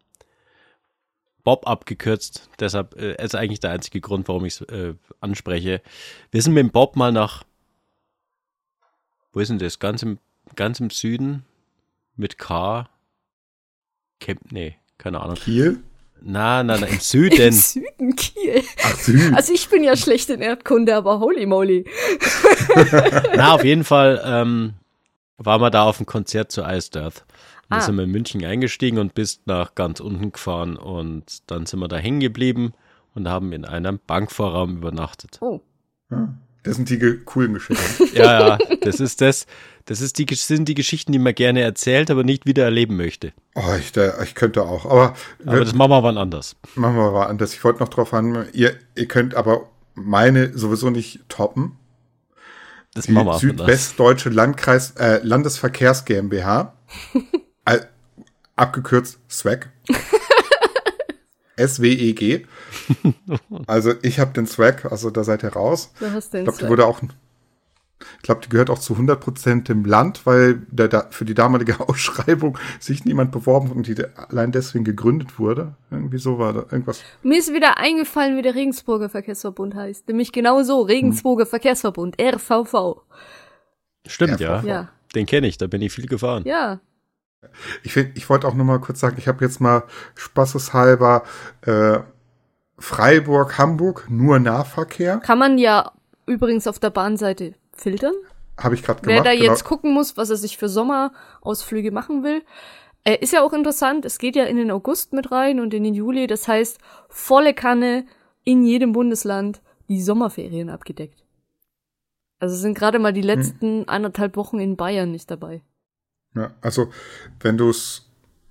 Bob abgekürzt, deshalb äh, ist eigentlich der einzige Grund, warum ich es äh, anspreche. Wir sind mit dem Bob mal nach, wo ist denn das? Ganz im, ganz im Süden mit K. Camp, nee, keine Ahnung. Kiel? Na, na, na, im Im Süden. Süden Kiel. Ach, Süd. Also ich bin ja schlecht in Erdkunde, aber holy moly. Na, auf jeden Fall ähm, waren wir da auf dem Konzert zu Iced Earth. Und Ah. da sind wir in München eingestiegen und bis nach ganz unten gefahren und dann sind wir da hängen geblieben und haben in einem Bankvorraum übernachtet. Oh. Ja, das sind die ge- coolen Geschichten. Ja, ja, das ist das. Das ist die, sind die Geschichten, die man gerne erzählt, aber nicht wieder erleben möchte. Oh, ich, da, ich könnte auch. Aber, Aber das machen wir wann anders. machen wir mal anders. Ich wollte noch drauf an, ihr, ihr könnt aber meine sowieso nicht toppen. Das Die machen wir auch anders. Südwestdeutsche Landkreis, äh, Landesverkehrs GmbH, äh, abgekürzt S W E G. S W E G. Also ich habe den S W E G, also da seid ihr raus. Du hast den Ich glaube, die Slack. wurde auch, ich glaube, die gehört auch zu hundert Prozent dem Land, weil der, da, für die damalige Ausschreibung sich niemand beworben und die de- allein deswegen gegründet wurde. Irgendwie so war da irgendwas. Mir ist wieder eingefallen, wie der Regensburger Verkehrsverbund heißt. Nämlich genau so, Regensburger Verkehrsverbund, R V V. Stimmt, Ja, ja. Ja, Den kenne ich, da bin ich viel gefahren. ja. Ich, find- ich wollte auch noch mal kurz sagen, ich habe jetzt mal spaßeshalber äh, Freiburg, Hamburg, nur Nahverkehr. Kann man ja übrigens auf der Bahnseite filtern. Habe ich gerade Wer gemacht. da jetzt gucken muss, was er sich für Sommerausflüge machen will. Äh, ist ja auch interessant, es geht ja in den August mit rein und in den Juli. Das heißt, volle Kanne in jedem Bundesland die Sommerferien abgedeckt. Also sind gerade mal die letzten hm. anderthalb Wochen in Bayern nicht dabei. Ja, also wenn du es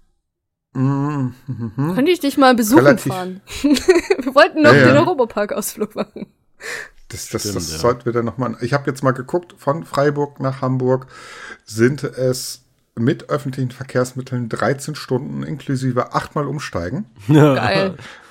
mm, mm, Könnte ich dich mal besuchen Relativ. fahren? Wir wollten noch Ja, den ja. Europapark-Ausflug machen. Das, das, Stimmt, das ja. sollten wir dann nochmal. Ich habe jetzt mal geguckt, von Freiburg nach Hamburg sind es mit öffentlichen Verkehrsmitteln dreizehn Stunden inklusive achtmal umsteigen. Geil.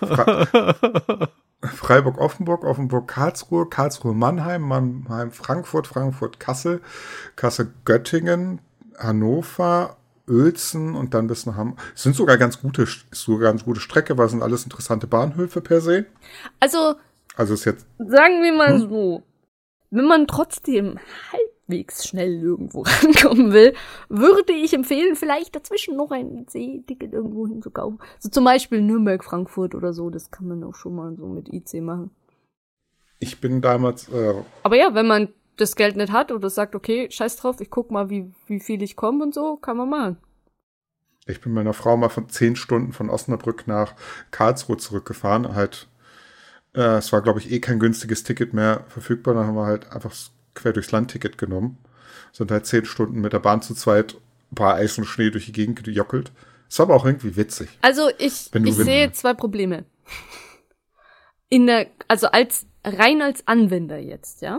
Fre Freiburg-Offenburg, Offenburg-Karlsruhe, Karlsruhe-Mannheim, Mannheim-Frankfurt, Frankfurt-Kassel, Kassel-Göttingen, Hannover, Uelzen und dann bis nach Hamburg. Es sind sogar ganz gute, ist sogar ganz gute Strecke, weil es sind alles interessante Bahnhöfe per se. Also, Also ist jetzt sagen wir mal Hm? so, wenn man trotzdem halbwegs schnell irgendwo rankommen will, würde ich empfehlen, vielleicht dazwischen noch ein Seeticket irgendwo hinzukaufen. So zum Beispiel Nürnberg, Frankfurt oder so, das kann man auch schon mal so mit I C machen. Ich bin damals, äh, Aber ja, wenn man das Geld nicht hat oder sagt, okay, scheiß drauf, ich guck mal, wie, wie viel ich komme und so, kann man machen. ich bin mit meiner Frau mal von zehn Stunden von Osnabrück nach Karlsruhe zurückgefahren. Halt, äh, es war, glaube ich, eh kein günstiges Ticket mehr verfügbar. Dann haben wir halt einfach das quer durchs Land-Ticket genommen. Sind halt zehn Stunden mit der Bahn zu zweit, ein paar Eis und Schnee durch die Gegend gejockelt. Ist aber auch irgendwie witzig. Also ich, Wenn du ich wenn- sehe zwei Probleme. In der, also als, rein als Anwender jetzt, ja.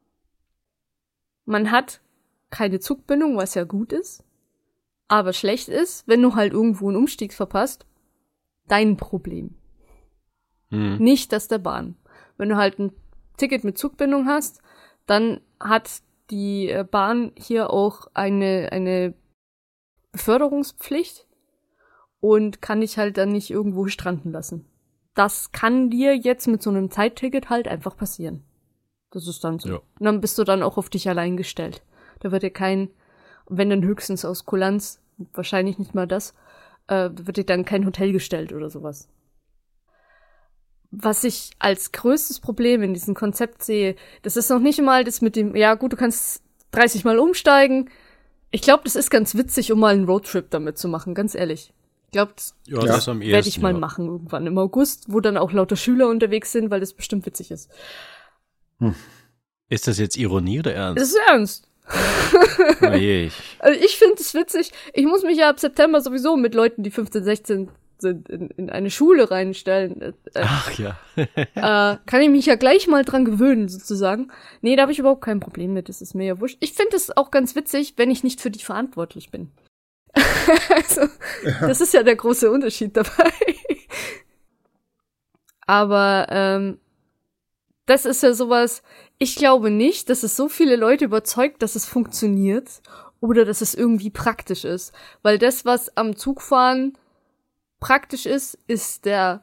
Man hat keine Zugbindung, was ja gut ist. Aber schlecht ist, wenn du halt irgendwo einen Umstieg verpasst, dein Problem. Hm. Nicht das der Bahn. Wenn du halt ein Ticket mit Zugbindung hast, dann hat die äh, Bahn hier auch eine, eine Beförderungspflicht und kann dich halt dann nicht irgendwo stranden lassen. Das kann dir jetzt mit so einem Zeitticket halt einfach passieren. Das ist dann so. Ja. Und dann bist du dann auch auf dich allein gestellt. Da wird dir kein, wenn dann höchstens aus Kulanz, wahrscheinlich nicht mal das, äh, wird dir dann kein Hotel gestellt oder sowas. Was ich als größtes Problem in diesem Konzept sehe, das ist noch nicht mal das mit dem, ja gut, du kannst dreißig Mal umsteigen. Ich glaube, das ist ganz witzig, um mal einen Roadtrip damit zu machen, ganz ehrlich. Ich glaube, das, Ja, das das am werde ich ehesten, mal ja. machen irgendwann im August, wo dann auch lauter Schüler unterwegs sind, weil das bestimmt witzig ist. Ist das jetzt Ironie oder Ernst? Das ist ernst. Oh je, ich, Also ich finde es witzig. Ich muss mich ja ab September sowieso mit Leuten, die fünfzehn, sechzehn sind, in, in eine Schule reinstellen. Äh, ach ja. äh, kann ich mich ja gleich mal dran gewöhnen, sozusagen. Nee, da habe ich überhaupt kein Problem mit. Das ist mir ja wurscht. Ich finde es auch ganz witzig, wenn ich nicht für die verantwortlich bin. Also, ja. Das ist ja der große Unterschied dabei. Aber ähm, das ist ja sowas, ich glaube nicht, dass es so viele Leute überzeugt, dass es funktioniert oder dass es irgendwie praktisch ist. Weil das, was am Zugfahren praktisch ist, ist der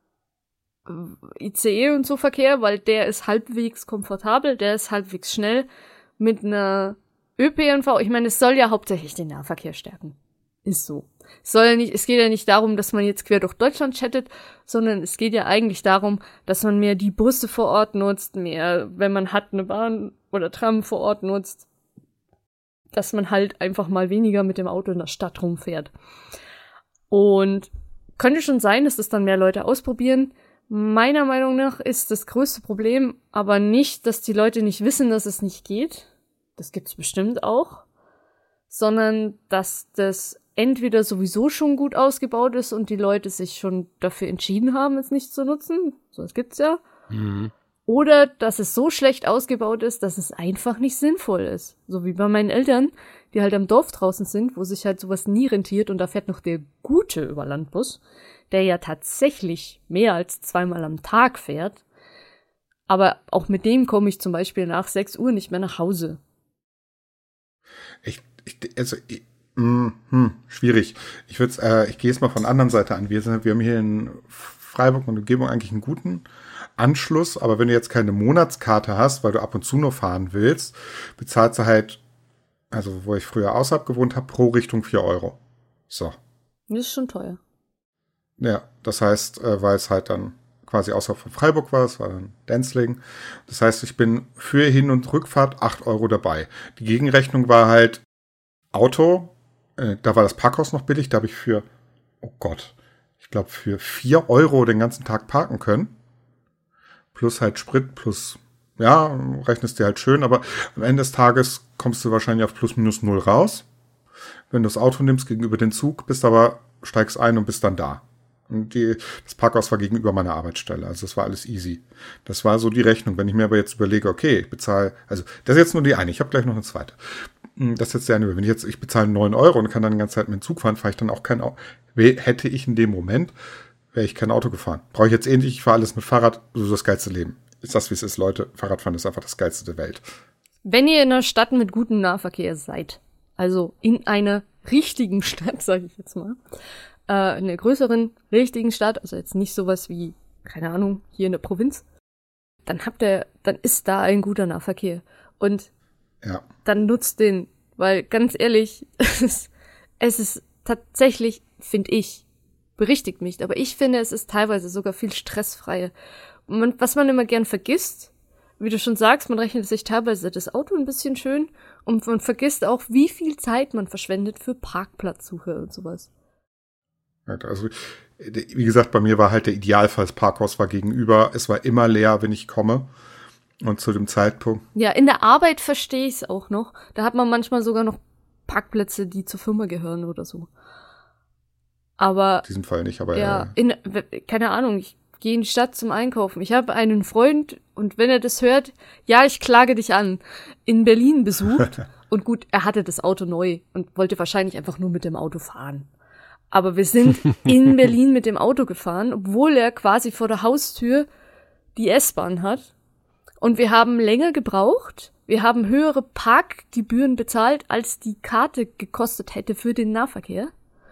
I C E und so Verkehr, weil der ist halbwegs komfortabel, der ist halbwegs schnell. Mit einer Ö P N V, ich meine, es soll ja hauptsächlich den Nahverkehr stärken. Ist so. Es soll ja nicht, es geht ja nicht darum, dass man jetzt quer durch Deutschland chattet, sondern es geht ja eigentlich darum, dass man mehr die Busse vor Ort nutzt, mehr, wenn man hat, eine Bahn oder Tram vor Ort nutzt, dass man halt einfach mal weniger mit dem Auto in der Stadt rumfährt. Und könnte schon sein, dass das dann mehr Leute ausprobieren. Meiner Meinung nach ist das größte Problem aber nicht, dass die Leute nicht wissen, dass es nicht geht. Das gibt's bestimmt auch. Sondern, dass das entweder sowieso schon gut ausgebaut ist und die Leute sich schon dafür entschieden haben, es nicht zu nutzen. So, das gibt's ja. Mhm. Oder, dass es so schlecht ausgebaut ist, dass es einfach nicht sinnvoll ist. So wie bei meinen Eltern, die halt am Dorf draußen sind, wo sich halt sowas nie rentiert und da fährt noch der gute Überlandbus, der ja tatsächlich mehr als zweimal am Tag fährt. Aber auch mit dem komme ich zum Beispiel nach sechs Uhr nicht mehr nach Hause. Ich, ich also, ich, mh, hm, schwierig. Ich würde, äh, ich gehe jetzt mal von der anderen Seite an. Wir sind, wir haben hier in Freiburg und Umgebung eigentlich einen guten Anschluss, aber wenn du jetzt keine Monatskarte hast, weil du ab und zu nur fahren willst, bezahlst du halt, also wo ich früher außerhalb gewohnt habe, pro Richtung vier Euro. So. Das ist schon teuer. Ja, das heißt, äh, weil es halt dann quasi außerhalb von Freiburg war, es war dann Denzlingen. Das heißt, ich bin für Hin- und Rückfahrt acht Euro dabei. Die Gegenrechnung war halt Auto, äh, da war das Parkhaus noch billig, da habe ich für, oh Gott, ich glaube für vier Euro den ganzen Tag parken können. Plus halt Sprit, plus, ja, rechnest dir halt schön, aber am Ende des Tages kommst du wahrscheinlich auf plus minus null raus. Wenn du das Auto nimmst gegenüber den Zug, bist aber, steigst ein und bist dann da. Und die, das Parkhaus war gegenüber meiner Arbeitsstelle, also das war alles easy. Das war so die Rechnung. Wenn ich mir aber jetzt überlege, okay, ich bezahle, also das ist jetzt nur die eine, ich habe gleich noch eine zweite. Das ist jetzt der eine, wenn ich jetzt, ich bezahle neun Euro und kann dann die ganze Zeit mit dem Zug fahren, fahre ich dann auch kein Auto. Hätte ich in dem Moment, wäre ich kein Auto gefahren. Brauche ich jetzt ähnlich, ich fahre alles mit Fahrrad, so das geilste Leben. Ist das, wie es ist, Leute. Fahrradfahren ist einfach das geilste der Welt. Wenn ihr in einer Stadt mit gutem Nahverkehr seid, also in einer richtigen Stadt, sage ich jetzt mal, äh, in einer größeren, richtigen Stadt, also jetzt nicht sowas wie, keine Ahnung, hier in der Provinz, dann habt ihr, dann ist da ein guter Nahverkehr. Und ja. Dann nutzt den, weil ganz ehrlich, es ist, es ist tatsächlich, finde ich, berichtigt mich, aber ich finde, es ist teilweise sogar viel stressfreier. Und man, was man immer gern vergisst, wie du schon sagst, man rechnet sich teilweise das Auto ein bisschen schön und man vergisst auch, wie viel Zeit man verschwendet für Parkplatzsuche und sowas. Also, wie gesagt, bei mir war halt der Idealfall, das Parkhaus war gegenüber, es war immer leer, wenn ich komme. Und zu dem Zeitpunkt. Ja, in der Arbeit verstehe ich es auch noch. Da hat man manchmal sogar noch Parkplätze, die zur Firma gehören oder so. Aber. In diesem Fall nicht, aber ja. In, keine Ahnung, ich gehe in die Stadt zum Einkaufen. Ich habe einen Freund und wenn er das hört, ja, ich klage dich an, in Berlin besucht. Und gut, er hatte das Auto neu und wollte wahrscheinlich einfach nur mit dem Auto fahren. Aber wir sind in Berlin mit dem Auto gefahren, obwohl er quasi vor der Haustür die S-Bahn hat. Und wir haben länger gebraucht. Wir haben höhere Parkgebühren bezahlt, als die Karte gekostet hätte für den Nahverkehr.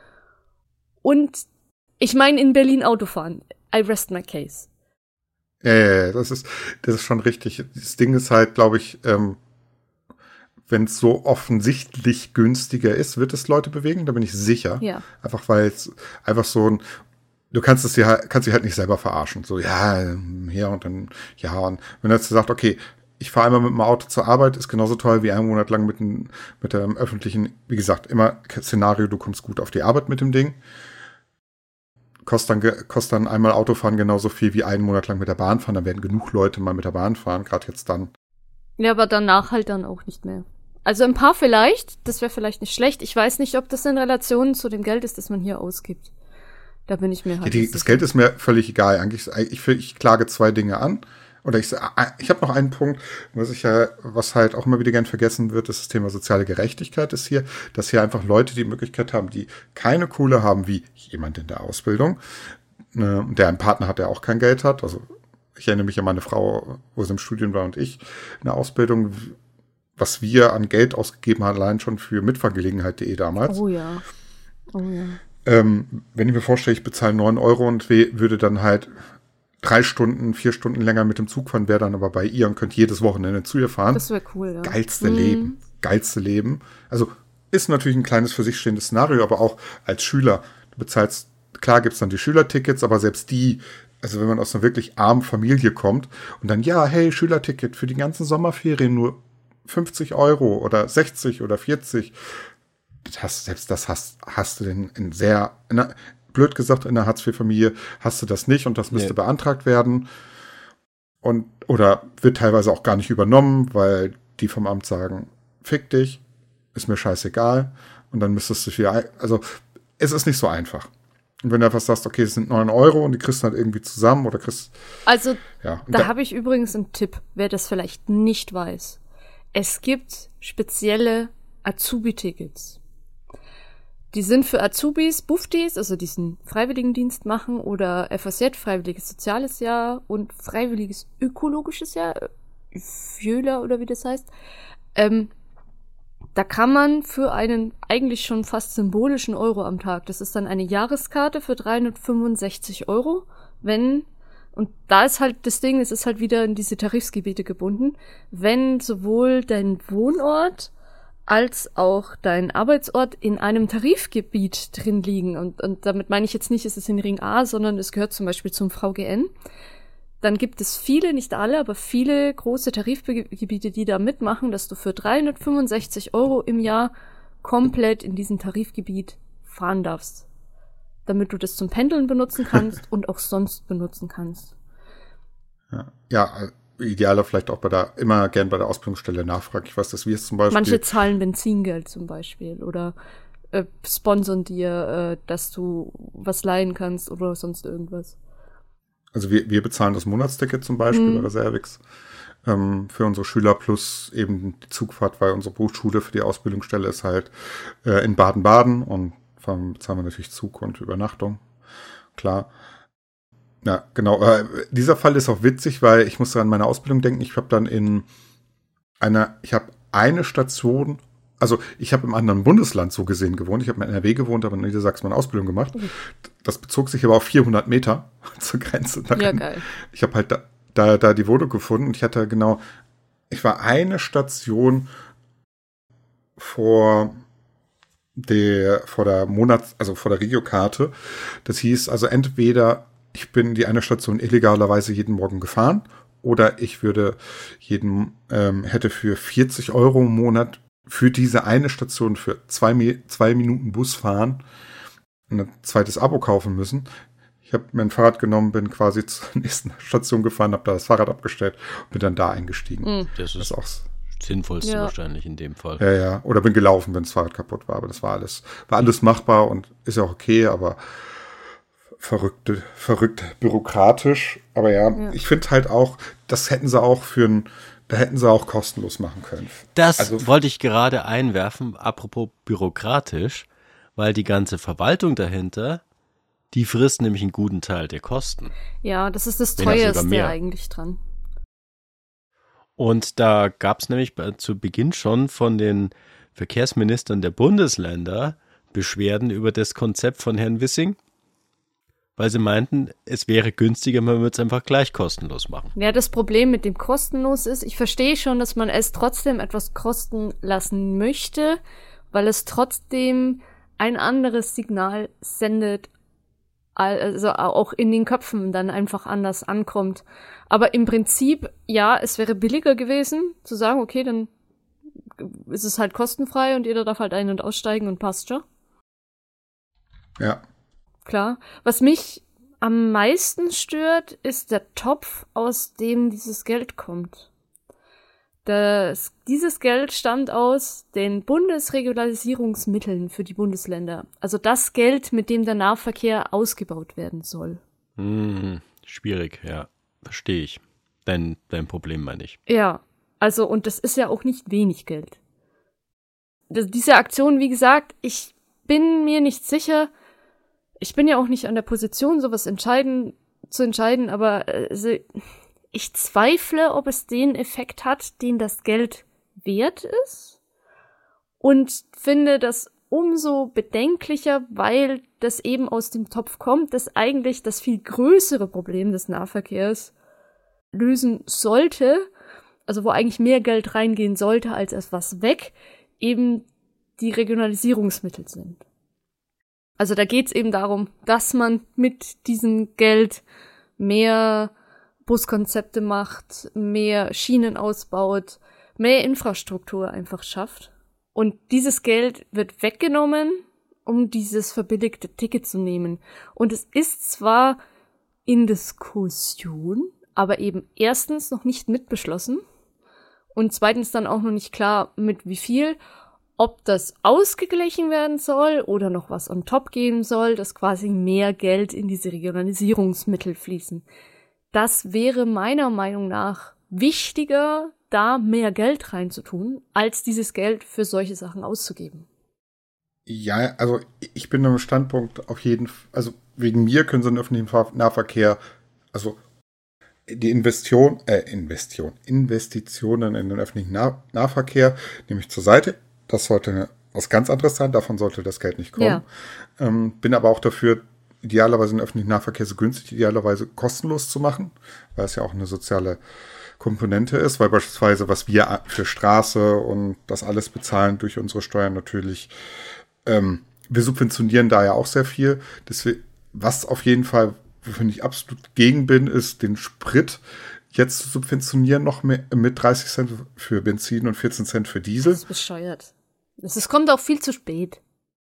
Und ich meine in Berlin Autofahren. I rest my case. Ja, ja, ja, das ist, das ist schon richtig. Das Ding ist halt, glaube ich, ähm, wenn es so offensichtlich günstiger ist, wird es Leute bewegen, da bin ich sicher. Ja. Einfach weil es einfach so ein, du kannst es dir kannst dich halt nicht selber verarschen. So, ja, hier und dann, ja, und wenn du jetzt sagst, okay, ich fahre einmal mit dem Auto zur Arbeit, ist genauso teuer wie einen Monat lang mit, dem, mit dem öffentlichen, wie gesagt, immer Szenario, du kommst gut auf die Arbeit mit dem Ding. Kostet dann, kostet dann einmal Autofahren genauso viel wie einen Monat lang mit der Bahn fahren. Dann werden genug Leute mal mit der Bahn fahren, gerade jetzt dann. Ja, aber danach halt dann auch nicht mehr. Also ein paar vielleicht, das wäre vielleicht nicht schlecht. Ich weiß nicht, ob das in Relation zu dem Geld ist, das man hier ausgibt. Da bin ich mir halt. Ja, die, das Geld ist mir völlig egal. Eigentlich, ich, ich klage zwei Dinge an. Oder ich, ich habe noch einen Punkt, was ich ja, was halt auch immer wieder gern vergessen wird, ist das Thema soziale Gerechtigkeit ist hier, dass hier einfach Leute die Möglichkeit haben, die keine Kohle haben, wie jemand in der Ausbildung, ne, der einen Partner hat, der auch kein Geld hat. Also ich erinnere mich an meine Frau, wo sie im Studium war und ich in der Ausbildung, was wir an Geld ausgegeben haben, allein schon für Mitfahrgelegenheit punkt de damals. Oh ja. Oh ja. Ähm, wenn ich mir vorstelle, ich bezahle neun Euro und würde dann halt drei Stunden, vier Stunden länger mit dem Zug fahren, wäre dann aber bei ihr und könnte jedes Wochenende zu ihr fahren. Das wäre cool, ja. Geilste mhm. Leben. Geilste Leben. Also ist natürlich ein kleines für sich stehendes Szenario, aber auch als Schüler. Du bezahlst, klar gibt's dann die Schülertickets, aber selbst die, also wenn man aus einer wirklich armen Familie kommt und dann, ja, hey, Schülerticket für die ganzen Sommerferien nur fünfzig Euro oder sechzig oder vierzig. Das hast, selbst das hast, hast du in, in sehr, in einer, blöd gesagt, in einer Hartz-vier-Familie hast du das nicht und das müsste nee. beantragt werden. Und, oder wird teilweise auch gar nicht übernommen, weil die vom Amt sagen, fick dich, ist mir scheißegal. Und dann müsstest du viel, also es ist nicht so einfach. Und wenn du einfach sagst, okay, es sind neun Euro und die kriegst du halt irgendwie zusammen oder kriegst. Also, ja, da, da habe ich übrigens einen Tipp, wer das vielleicht nicht weiß. Es gibt spezielle Azubi-Tickets. Die sind für Azubis, Buftis, also diesen Freiwilligendienst machen oder F S J, Freiwilliges Soziales Jahr und Freiwilliges Ökologisches Jahr, Fjöla oder wie das heißt. Ähm, da kann man für einen eigentlich schon fast symbolischen Euro am Tag, das ist dann eine Jahreskarte für dreihundertfünfundsechzig Euro, wenn, und da ist halt das Ding, es ist halt wieder in diese Tarifgebiete gebunden, wenn sowohl dein Wohnort als auch dein Arbeitsort in einem Tarifgebiet drin liegen. Und, und damit meine ich jetzt nicht, es ist in Ring A, sondern es gehört zum Beispiel zum V G N. Dann gibt es viele, nicht alle, aber viele große Tarifgebiete, die da mitmachen, dass du für dreihundertfünfundsechzig Euro im Jahr komplett in diesem Tarifgebiet fahren darfst. Damit du das zum Pendeln benutzen kannst und auch sonst benutzen kannst. Ja, ja, idealer vielleicht auch bei der, immer gern bei der Ausbildungsstelle nachfragen. Ich weiß, dass wir es zum Beispiel. Manche zahlen Benzingeld zum Beispiel oder äh, sponsern dir, äh, dass du was leihen kannst oder sonst irgendwas. Also wir, wir bezahlen das Monatsticket zum Beispiel mhm. bei der Servix ähm, für unsere Schüler plus eben die Zugfahrt, weil unsere Berufsschule für die Ausbildungsstelle ist halt äh, in Baden-Baden und fahren, bezahlen wir natürlich Zug und Übernachtung. Klar. Ja, genau. Äh, dieser Fall ist auch witzig, weil ich musste an meine Ausbildung denken. Ich habe dann in einer, ich habe eine Station, also ich habe im anderen Bundesland so gesehen gewohnt. Ich habe in N R W gewohnt, aber in Niedersachsen meine Ausbildung gemacht. Mhm. Das bezog sich aber auf vierhundert Meter zur Grenze. Ja, geil. Ich habe halt da, da, da die Wohnung gefunden und ich hatte genau, ich war eine Station vor der, vor der Monats-, also vor der Regiokarte. Das hieß also entweder ich bin die eine Station illegalerweise jeden Morgen gefahren oder ich würde jeden, ähm, hätte für vierzig Euro im Monat für diese eine Station für zwei, zwei Minuten Bus fahren ein zweites Abo kaufen müssen. Ich habe mir ein Fahrrad genommen, bin quasi zur nächsten Station gefahren, habe da das Fahrrad abgestellt und bin dann da eingestiegen. Mhm. Das ist, das ist auch sinnvollste ja. wahrscheinlich in dem Fall. Ja, ja. Oder bin gelaufen, wenn das Fahrrad kaputt war. Aber das war alles, war alles machbar und ist ja auch okay, aber verrückt, verrückt bürokratisch. Aber ja, ja. ich finde halt auch, das hätten sie auch für ein, da hätten sie auch kostenlos machen können. Das also, wollte ich gerade einwerfen, apropos bürokratisch, weil die ganze Verwaltung dahinter, die frisst nämlich einen guten Teil der Kosten. Ja, das ist das Teuerste eigentlich dran. Und da gab es nämlich zu Beginn schon von den Verkehrsministern der Bundesländer Beschwerden über das Konzept von Herrn Wissing, weil sie meinten, es wäre günstiger, man würde es einfach gleich kostenlos machen. Ja, das Problem mit dem kostenlos ist, ich verstehe schon, dass man es trotzdem etwas kosten lassen möchte, weil es trotzdem ein anderes Signal sendet also auch in den Köpfen dann einfach anders ankommt. Aber im Prinzip, ja, es wäre billiger gewesen, zu sagen, okay, dann ist es halt kostenfrei und jeder darf halt ein- und aussteigen und passt schon. Ja. Klar. Was mich am meisten stört, ist der Topf, aus dem dieses Geld kommt. Das, dieses Geld stammt aus den Bundesregularisierungsmitteln für die Bundesländer. Also das Geld, mit dem der Nahverkehr ausgebaut werden soll. Hm, schwierig, ja. Verstehe ich. Dein, dein Problem, meine ich. Ja, also und das ist ja auch nicht wenig Geld. Das, diese Aktion, wie gesagt, ich bin mir nicht sicher. Ich bin ja auch nicht an der Position, sowas entscheiden, zu entscheiden, aber also, ich zweifle, ob es den Effekt hat, den das Geld wert ist. Und finde das umso bedenklicher, weil das eben aus dem Topf kommt, das eigentlich das viel größere Problem des Nahverkehrs lösen sollte, also wo eigentlich mehr Geld reingehen sollte als etwas weg, eben die Regionalisierungsmittel sind. Also da geht's eben darum, dass man mit diesem Geld mehr Buskonzepte macht, mehr Schienen ausbaut, mehr Infrastruktur einfach schafft. Und dieses Geld wird weggenommen, um dieses verbilligte Ticket zu nehmen. Und es ist zwar in Diskussion, aber eben erstens noch nicht mitbeschlossen und zweitens dann auch noch nicht klar, mit wie viel, ob das ausgeglichen werden soll oder noch was on top geben soll, dass quasi mehr Geld in diese Regionalisierungsmittel fließen. Das wäre meiner Meinung nach wichtiger, da mehr Geld reinzutun, als dieses Geld für solche Sachen auszugeben. Ja, also ich bin am Standpunkt auf jeden Fall, also wegen mir können sie den öffentlichen Nahverkehr, also die Investition, äh, Investition, Investitionen in den öffentlichen Nah- Nahverkehr nehme ich zur Seite. Das sollte was ganz anderes sein, davon sollte das Geld nicht kommen. Ja. Ähm, bin aber auch dafür, idealerweise den öffentlichen Nahverkehr so günstig, idealerweise kostenlos zu machen, weil es ja auch eine soziale Komponente ist, weil beispielsweise, was wir für Straße und das alles bezahlen durch unsere Steuern natürlich, ähm, wir subventionieren da ja auch sehr viel. Deswegen, was auf jeden Fall, wofür ich absolut gegen bin, ist den Sprit jetzt zu subventionieren noch mit, mit dreißig Cent für Benzin und vierzehn Cent für Diesel. Das ist bescheuert. Es kommt auch viel zu spät.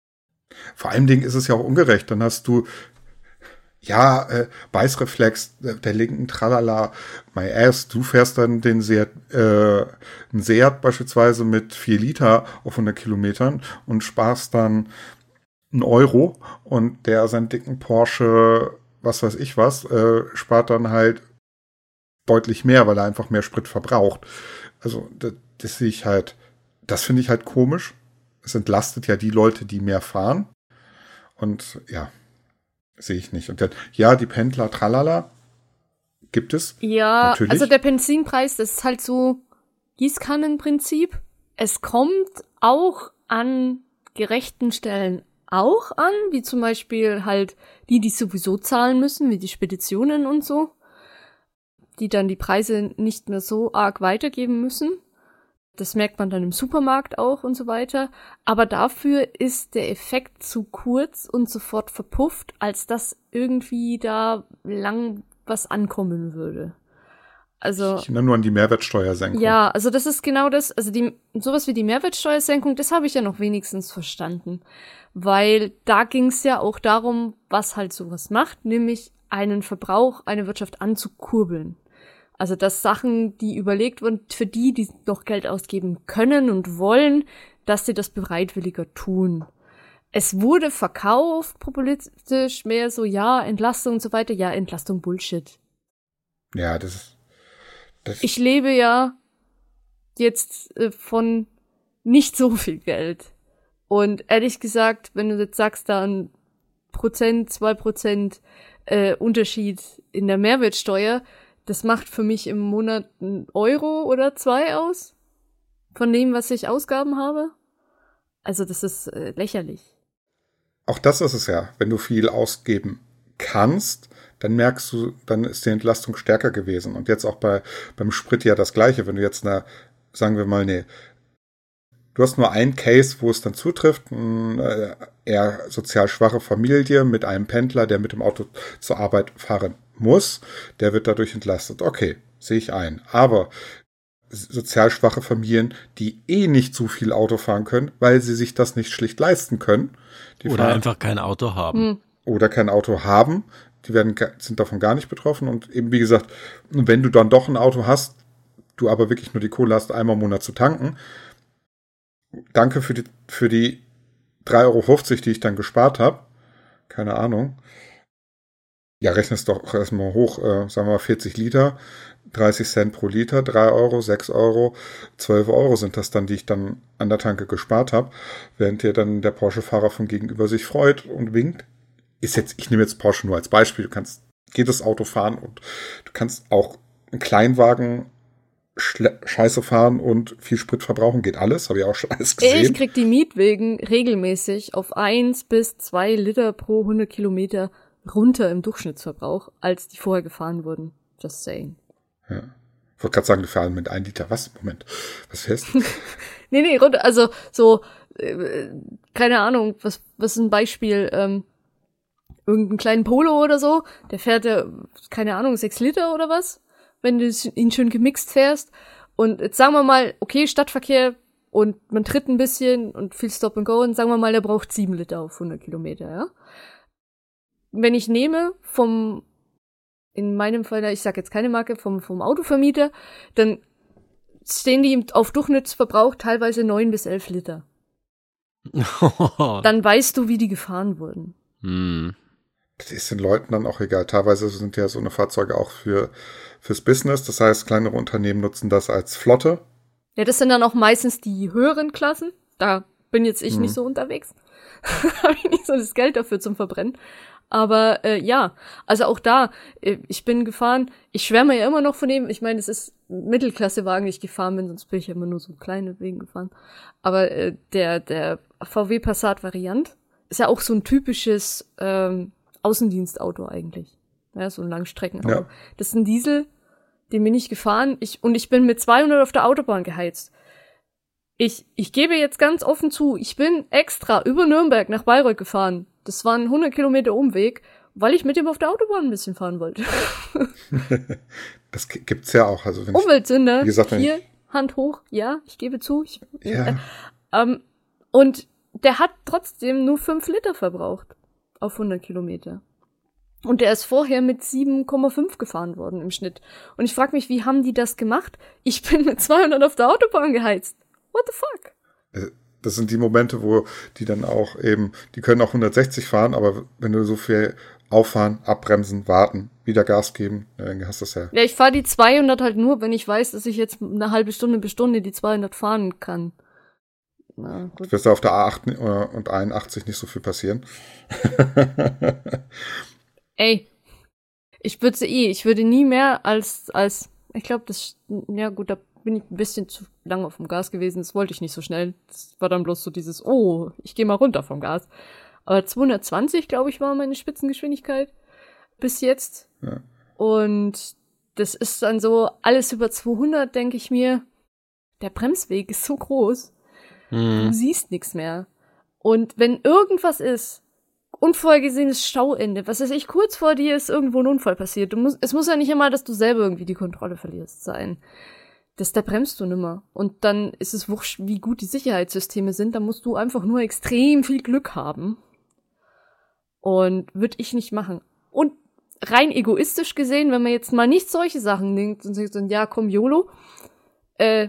Vor allen Dingen ist es ja auch ungerecht. Dann hast du, ja, äh, Beißreflex äh, der linken Tralala, my ass, du fährst dann den Seat, äh, einen Seat beispielsweise mit vier Liter auf hundert Kilometern und sparst dann einen Euro und der seinen dicken Porsche, was weiß ich was, äh, spart dann halt deutlich mehr, weil er einfach mehr Sprit verbraucht. Also das, das sehe ich halt, das finde ich halt komisch. Es entlastet ja die Leute, die mehr fahren. Und ja, sehe ich nicht. Und dann, ja, die Pendler, tralala, gibt es. Ja, natürlich. Also der Benzinpreis, das ist halt so Gießkannenprinzip. Es kommt auch an gerechten Stellen auch an, wie zum Beispiel halt die, die sowieso zahlen müssen, wie die Speditionen und so, die dann die Preise nicht mehr so arg weitergeben müssen. Das merkt man dann im Supermarkt auch und so weiter. Aber dafür ist der Effekt zu kurz und sofort verpufft, als dass irgendwie da lang was ankommen würde. Also ich erinnere nur an die Mehrwertsteuersenkung. Ja, also das ist genau das, also die sowas wie die Mehrwertsteuersenkung, das habe ich ja noch wenigstens verstanden. Weil da ging es ja auch darum, was halt sowas macht, nämlich einen Verbrauch, eine Wirtschaft anzukurbeln. Also dass Sachen, die überlegt wurden, für die, die noch Geld ausgeben können und wollen, dass sie das bereitwilliger tun. Es wurde verkauft, populistisch, mehr so, ja, Entlastung und so weiter. Ja, Entlastung Bullshit. Ja, das ist... Das ich lebe ja jetzt äh, von nicht so viel Geld. Und ehrlich gesagt, wenn du jetzt sagst, da ein Prozent, zwei Prozent äh, Unterschied in der Mehrwertsteuer, das macht für mich im Monat einen Euro oder zwei aus von dem, was ich Ausgaben habe. Also das ist äh, lächerlich. Auch das ist es ja. Wenn du viel ausgeben kannst, dann merkst du, dann ist die Entlastung stärker gewesen. Und jetzt auch bei beim Sprit ja das Gleiche. Wenn du jetzt eine, sagen wir mal, eine, du hast nur einen Case, wo es dann zutrifft, ein äh, eher sozial schwache Familie mit einem Pendler, der mit dem Auto zur Arbeit fahren muss, der wird dadurch entlastet. Okay, sehe ich ein. Aber sozial schwache Familien, die eh nicht so viel Auto fahren können, weil sie sich das nicht schlicht leisten können. Die oder fahren, einfach kein Auto haben. Hm. Oder kein Auto haben. Die werden, sind davon gar nicht betroffen. Und eben, wie gesagt, wenn du dann doch ein Auto hast, du aber wirklich nur die Kohle hast, einmal im Monat zu tanken, danke für die, für die drei Euro fünfzig, die ich dann gespart habe. Keine Ahnung. Ja, rechne es doch erstmal hoch, äh, sagen wir mal vierzig Liter, dreißig Cent pro Liter, drei Euro, sechs Euro, zwölf Euro sind das dann, die ich dann an der Tanke gespart habe, während dir dann der Porsche-Fahrer von gegenüber sich freut und winkt. Ist jetzt, ich nehme jetzt Porsche nur als Beispiel, du kannst jedes Auto fahren und du kannst auch einen Kleinwagen Schle- Scheiße fahren und viel Sprit verbrauchen, geht alles, habe ich auch schon alles gesehen. Ich krieg die Mietwegen regelmäßig auf eins bis zwei Liter pro hundert Kilometer runter im Durchschnittsverbrauch, als die vorher gefahren wurden. Just saying. Ja. Ich wollte gerade sagen, wir fahren mit ein Liter. Was? Moment. Was fährst du? nee, nee, runter, also so, äh, keine Ahnung, was, was ist ein Beispiel, ähm, irgendeinen kleinen Polo oder so, der fährt ja, keine Ahnung, sechs Liter oder was, wenn du ihn schön gemixt fährst. Und jetzt sagen wir mal, okay, Stadtverkehr und man tritt ein bisschen und viel Stop and Go und sagen wir mal, der braucht sieben Liter auf hundert Kilometer, ja. Wenn ich nehme vom, in meinem Fall, ich sag jetzt keine Marke, vom, vom Autovermieter, dann stehen die auf Durchschnittsverbrauch teilweise neun bis elf Liter. Dann weißt du, wie die gefahren wurden. Hm. Das ist den Leuten dann auch egal. Teilweise sind ja so eine Fahrzeuge auch für, fürs Business. Das heißt, kleinere Unternehmen nutzen das als Flotte. Ja, das sind dann auch meistens die höheren Klassen. Da bin jetzt ich hm. nicht so unterwegs. Habe ich nicht so das Geld dafür zum Verbrennen. Aber äh, ja, also auch da, äh, ich bin gefahren, ich schwärme ja immer noch von dem, ich meine, es ist Mittelklassewagen, die ich gefahren bin, sonst bin ich ja immer nur so kleine Wegen gefahren. Aber äh, der der V W Passat Variant ist ja auch so ein typisches ähm, Außendienstauto eigentlich. Ja, so ein Langstreckenauto. Ja. Das ist ein Diesel, den bin ich gefahren, ich und ich bin mit zweihundert auf der Autobahn geheizt. Ich ich gebe jetzt ganz offen zu, ich bin extra über Nürnberg nach Bayreuth gefahren. Das war ein hundert Kilometer Umweg, weil ich mit ihm auf der Autobahn ein bisschen fahren wollte. Das gibt's ja auch. Also wenn Umweltsünder, ich, wie gesagt, hier, ich, Hand hoch, ja, ich gebe zu. Ich, ja. äh, ähm, und der hat trotzdem nur fünf Liter verbraucht auf hundert Kilometer. Und der ist vorher mit sieben Komma fünf gefahren worden im Schnitt. Und ich frage mich, wie haben die das gemacht? Ich bin mit zweihundert auf der Autobahn geheizt. What the fuck? Das sind die Momente, wo die dann auch eben, die können auch hundertsechzig fahren, aber wenn du so viel auffahren, abbremsen, warten, wieder Gas geben, dann hast du das ja. Ja, ich fahre die zweihundert halt nur, wenn ich weiß, dass ich jetzt eine halbe Stunde bis Stunde die zweihundert fahren kann. Na, gut. Wird da auf der A acht und einundachtzig nicht so viel passieren. Ey, ich würde eh, ich würde nie mehr als, als, ich glaube, das, ja gut, da bin ich ein bisschen zu lange auf dem Gas gewesen, das wollte ich nicht so schnell. Das war dann bloß so dieses, oh, ich gehe mal runter vom Gas. Aber zweihundertzwanzig, glaube ich, war meine Spitzengeschwindigkeit bis jetzt. Ja. Und das ist dann so, alles über zweihundert, denke ich mir, der Bremsweg ist so groß, hm. du siehst nichts mehr. Und wenn irgendwas ist, unvorhergesehenes Stauende, was weiß ich, kurz vor dir ist irgendwo ein Unfall passiert. Du musst, es muss ja nicht immer, dass du selber irgendwie die Kontrolle verlierst sein. Das, da bremst du nimmer. Und dann ist es wurscht, wie gut die Sicherheitssysteme sind. Da musst du einfach nur extrem viel Glück haben. Und würde ich nicht machen. Und rein egoistisch gesehen, wenn man jetzt mal nicht solche Sachen denkt und sagt, ja, komm, YOLO, äh,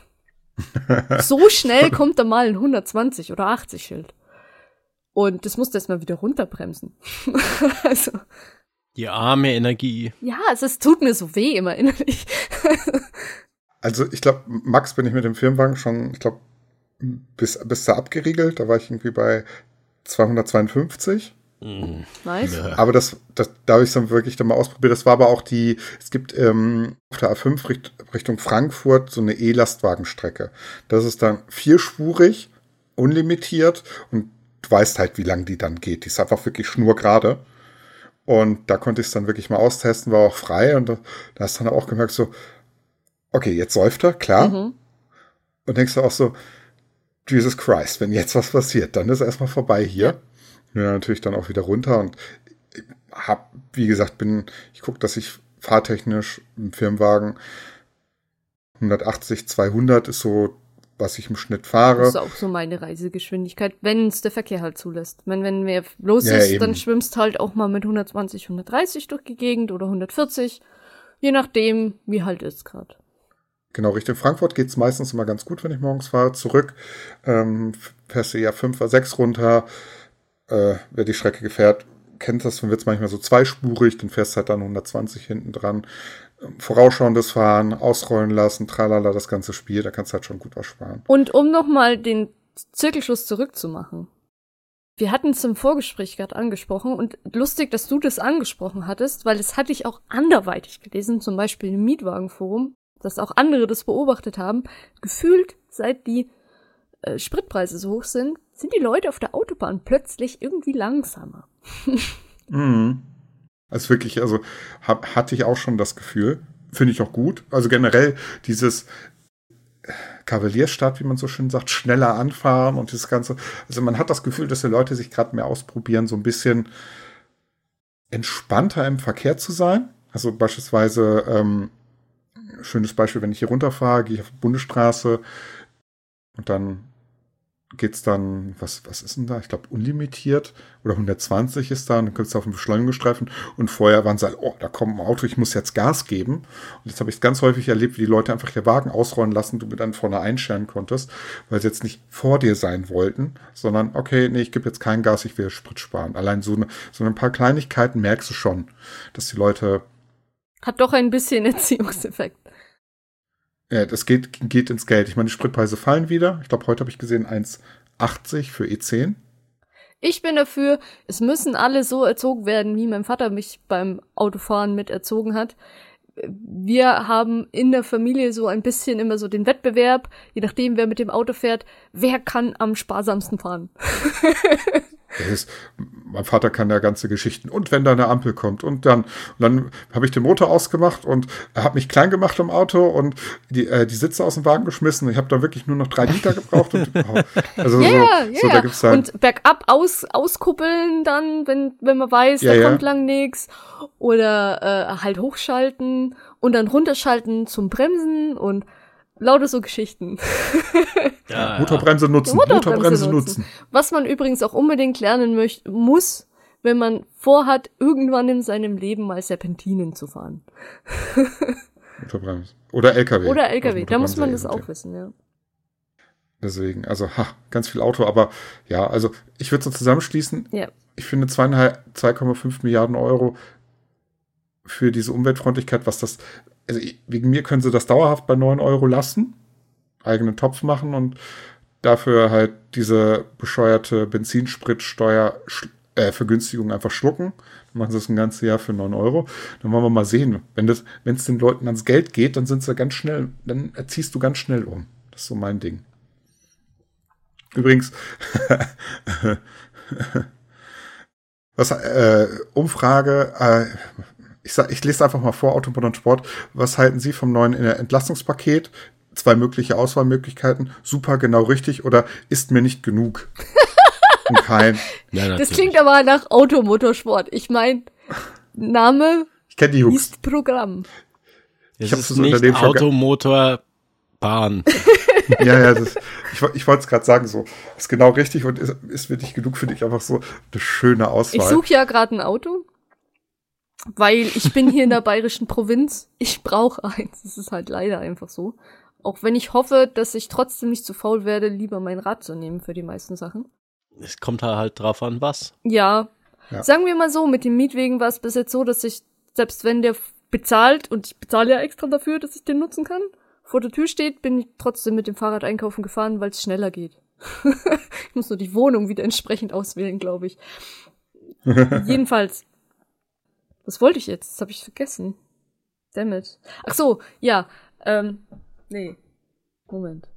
so schnell kommt da mal ein hundertzwanzig oder achtzig Schild. Und das musst du erst mal wieder runterbremsen. Also. Die arme Energie. Ja, es, es tut mir so weh immer innerlich. Also ich glaube, Max bin ich mit dem Firmenwagen schon, ich glaube, bis, bis da abgeriegelt. Da war ich irgendwie bei zweihundertzweiundfünfzig. Mm. Nice. Ja. Aber das, das da habe ich dann wirklich dann mal ausprobiert. Das war aber auch die, es gibt ähm, auf der A fünf Richt, Richtung Frankfurt so eine E-Lastwagenstrecke. Das ist dann vierspurig, unlimitiert und du weißt halt, wie lang die dann geht. Die ist einfach wirklich schnurgerade. Und da konnte ich es dann wirklich mal austesten, war auch frei. Und da, da hast du dann auch gemerkt so, okay, jetzt säuft er, klar. Mhm. Und denkst du auch so, Jesus Christ, wenn jetzt was passiert, dann ist erstmal vorbei hier. Ja. Ja, natürlich dann auch wieder runter und hab, wie gesagt, bin, ich gucke, dass ich fahrtechnisch im Firmenwagen hundertachtzig, zweihundert ist so, was ich im Schnitt fahre. Das ist auch so meine Reisegeschwindigkeit, wenn es der Verkehr halt zulässt. Wenn, wenn mehr los Ja, ist, eben. dann schwimmst halt auch mal mit hundertzwanzig, hundertdreißig durch die Gegend oder hundertvierzig, je nachdem, wie halt ist gerade. Genau, Richtung Frankfurt geht's meistens immer ganz gut, wenn ich morgens fahre. Zurück ähm, fährst du ja fünf oder sechs runter. Äh, wer die Strecke gefährt, kennt das, dann wird's manchmal so zweispurig, dann fährst du halt dann hundertzwanzig hinten dran. Vorausschauendes Fahren, ausrollen lassen, tralala, das ganze Spiel, da kannst du halt schon gut was sparen. Und um nochmal den Zirkelschluss zurückzumachen. Wir hatten es im Vorgespräch gerade angesprochen und lustig, dass du das angesprochen hattest, weil das hatte ich auch anderweitig gelesen, zum Beispiel im Mietwagenforum, dass auch andere das beobachtet haben. Gefühlt, seit die äh, Spritpreise so hoch sind, sind die Leute auf der Autobahn plötzlich irgendwie langsamer. Mhm. Also wirklich, also hab, hatte ich auch schon das Gefühl, finde ich auch gut. Also generell dieses Kavaliersstadt, wie man so schön sagt, schneller anfahren und das Ganze. Also man hat das Gefühl, dass die Leute sich gerade mehr ausprobieren, so ein bisschen entspannter im Verkehr zu sein. Also beispielsweise, ähm, schönes Beispiel, wenn ich hier runterfahre, gehe ich auf die Bundesstraße und dann geht's dann, was, was ist denn da? Ich glaube, unlimitiert oder hundertzwanzig ist da und dann kommst du auf den Beschleunigungsstreifen und vorher waren sie halt, oh, da kommt ein Auto, ich muss jetzt Gas geben. Und jetzt habe ich es ganz häufig erlebt, wie die Leute einfach ihr Wagen ausrollen lassen, du mir dann vorne einscheren konntest, weil sie jetzt nicht vor dir sein wollten, sondern, okay, nee, ich gebe jetzt kein Gas, ich will Sprit sparen. Allein so, eine, so ein paar Kleinigkeiten merkst du schon, dass die Leute... Hat doch ein bisschen Erziehungseffekt. Ja, das geht, geht ins Geld. Ich meine, die Spritpreise fallen wieder. Ich glaube, heute habe ich gesehen eins achtzig für E zehn. Ich bin dafür, es müssen alle so erzogen werden, wie mein Vater mich beim Autofahren mit erzogen hat. Wir haben in der Familie so ein bisschen immer so den Wettbewerb, je nachdem, wer mit dem Auto fährt, wer kann am sparsamsten fahren. Das ist, mein Vater kann ja ganze Geschichten. Und wenn da eine Ampel kommt und dann, und dann habe ich den Motor ausgemacht und habe mich klein gemacht im Auto und die, äh, die Sitze aus dem Wagen geschmissen. Ich habe da wirklich nur noch drei Liter gebraucht. Und, oh, also ja, so, ja. so, da gibt's dann, und bergab aus, auskuppeln dann, wenn, wenn man weiß, ja, da ja. kommt lang nix. Oder äh, halt hochschalten und dann runterschalten zum Bremsen und lauter so Geschichten. Ja, Motorbremse nutzen, Motorbremse Motorbremse nutzen. nutzen. Was man übrigens auch unbedingt lernen möcht- muss, wenn man vorhat, irgendwann in seinem Leben mal Serpentinen zu fahren. Motorbremse. Oder L K W. Oder L K W, Also da muss man das Motorbremse, auch wissen, ja. Deswegen, also, ha, ganz viel Auto, aber ja, also ich würde so zusammenschließen. Ja. Ich finde zweieinhalb, zwei Komma fünf Milliarden Euro für diese Umweltfreundlichkeit, was das, also wegen mir können sie das dauerhaft bei neun Euro lassen, eigenen Topf machen und dafür halt diese bescheuerte Benzinspritsteuer äh, Vergünstigung einfach schlucken. Dann machen sie das ein ganzes Jahr für neun Euro. Dann wollen wir mal sehen, wenn das, wenn es den Leuten ans Geld geht, dann sind sie ganz schnell, dann erziehst du ganz schnell um. Das ist so mein Ding. Übrigens, was, äh, Umfrage, äh, ich, sag, ich lese einfach mal vor, Autobahn und Sport. Was halten Sie vom neuen Entlastungspaket? Zwei mögliche Auswahlmöglichkeiten. Super, genau richtig oder ist mir nicht genug? Und kein. Ja, Das klingt aber nach Automotorsport. Ich meine, Name Ich kenne die Jungs. ist Programm. Es Ich hab's ist so in der nicht Nebenschau- Automotor, Bahn. Ja, ja, das, ich, ich wollte es gerade sagen, so ist genau richtig und ist, ist mir nicht genug, finde ich einfach so eine schöne Auswahl. Ich suche ja gerade ein Auto, weil ich bin hier in der bayerischen Provinz. Ich brauche eins. Das ist halt leider einfach so. Auch wenn ich hoffe, dass ich trotzdem nicht zu faul werde, lieber mein Rad zu nehmen für die meisten Sachen. Es kommt halt drauf an, was. Ja. Ja. Sagen wir mal so, mit dem Mietwegen war es bis jetzt so, dass ich, selbst wenn der bezahlt, und ich bezahle ja extra dafür, dass ich den nutzen kann, vor der Tür steht, bin ich trotzdem mit dem Fahrrad einkaufen gefahren, weil es schneller geht. Ich muss nur die Wohnung wieder entsprechend auswählen, glaube ich. Jedenfalls. Was wollte ich jetzt? Das habe ich vergessen. Damn it. Ach so, ja. Ähm, nee. Moment.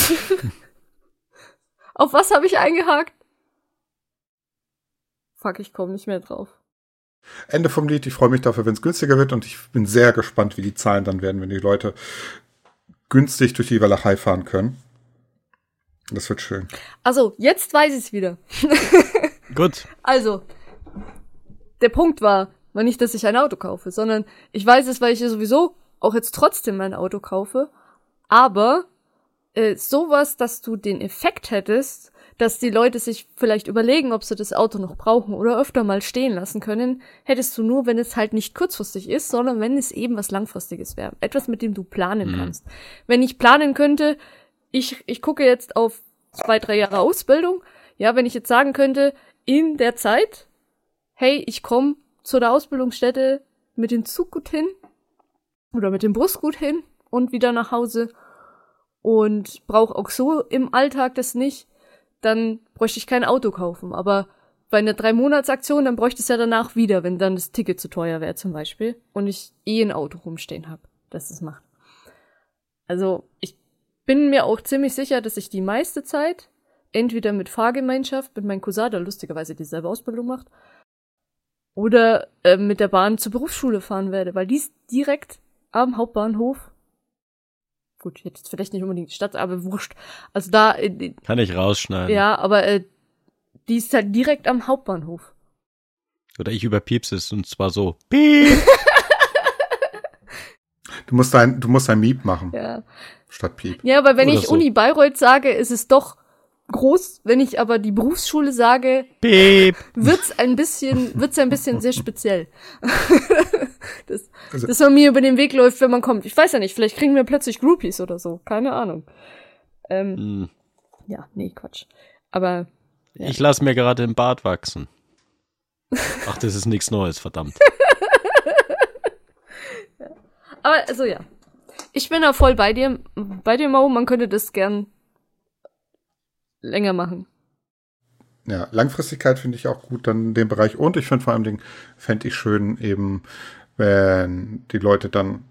Auf was habe ich eingehakt? Fuck, ich komme nicht mehr drauf. Ende vom Lied. Ich freue mich dafür, wenn es günstiger wird und ich bin sehr gespannt, wie die Zahlen dann werden, wenn die Leute günstig durch die Walachei fahren können. Das wird schön. Also, jetzt weiß ich es wieder. Gut. Also, der Punkt war, war nicht, dass ich ein Auto kaufe, sondern ich weiß es, weil ich ja sowieso auch jetzt trotzdem mein Auto kaufe, aber äh, sowas, dass du den Effekt hättest, dass die Leute sich vielleicht überlegen, ob sie das Auto noch brauchen oder öfter mal stehen lassen können, hättest du nur, wenn es halt nicht kurzfristig ist, sondern wenn es eben was Langfristiges wäre. Etwas, mit dem du planen mhm. kannst. Wenn ich planen könnte, ich, ich gucke jetzt auf zwei, drei Jahre Ausbildung, ja, wenn ich jetzt sagen könnte, in der Zeit, hey, ich komme zu der Ausbildungsstätte mit dem Zug gut hin oder mit dem Bus gut hin und wieder nach Hause und brauche auch so im Alltag das nicht, dann bräuchte ich kein Auto kaufen. Aber bei einer Drei-Monats-Aktion, dann bräuchte ich es ja danach wieder, wenn dann das Ticket zu teuer wäre zum Beispiel und ich eh ein Auto rumstehen habe, das das macht. Also ich bin mir auch ziemlich sicher, dass ich die meiste Zeit entweder mit Fahrgemeinschaft, mit meinem Cousin, der lustigerweise dieselbe Ausbildung macht, oder äh, mit der Bahn zur Berufsschule fahren werde, weil die ist direkt am Hauptbahnhof. Gut, jetzt vielleicht nicht unbedingt die Stadt, aber wurscht. Also da... Äh, Kann ich rausschneiden. Ja, aber äh, die ist halt direkt am Hauptbahnhof. Oder ich überpiepst es und zwar so. Piep! Du musst ein, du musst ein Miep machen. Ja. Statt Piep. Ja, aber wenn Oder ich so. Uni Bayreuth sage, ist es doch groß. Wenn ich aber die Berufsschule sage, Piep! wird's ein bisschen, wird's ein bisschen sehr speziell. das, Also- dass man mir über den Weg läuft, wenn man kommt. Ich weiß ja nicht, vielleicht kriegen wir plötzlich Groupies oder so. Keine Ahnung. Ähm, Hm. ja, nee, Quatsch. Aber Ja. Ich lasse mir gerade den Bart wachsen. Ach, das ist nichts Neues, verdammt. Aber, also ja. Ich bin da voll bei dir, bei dir, Mau. Man könnte das gern länger machen. Ja, Langfristigkeit finde ich auch gut dann in dem Bereich. Und ich finde vor allem, fände ich schön eben, wenn die Leute dann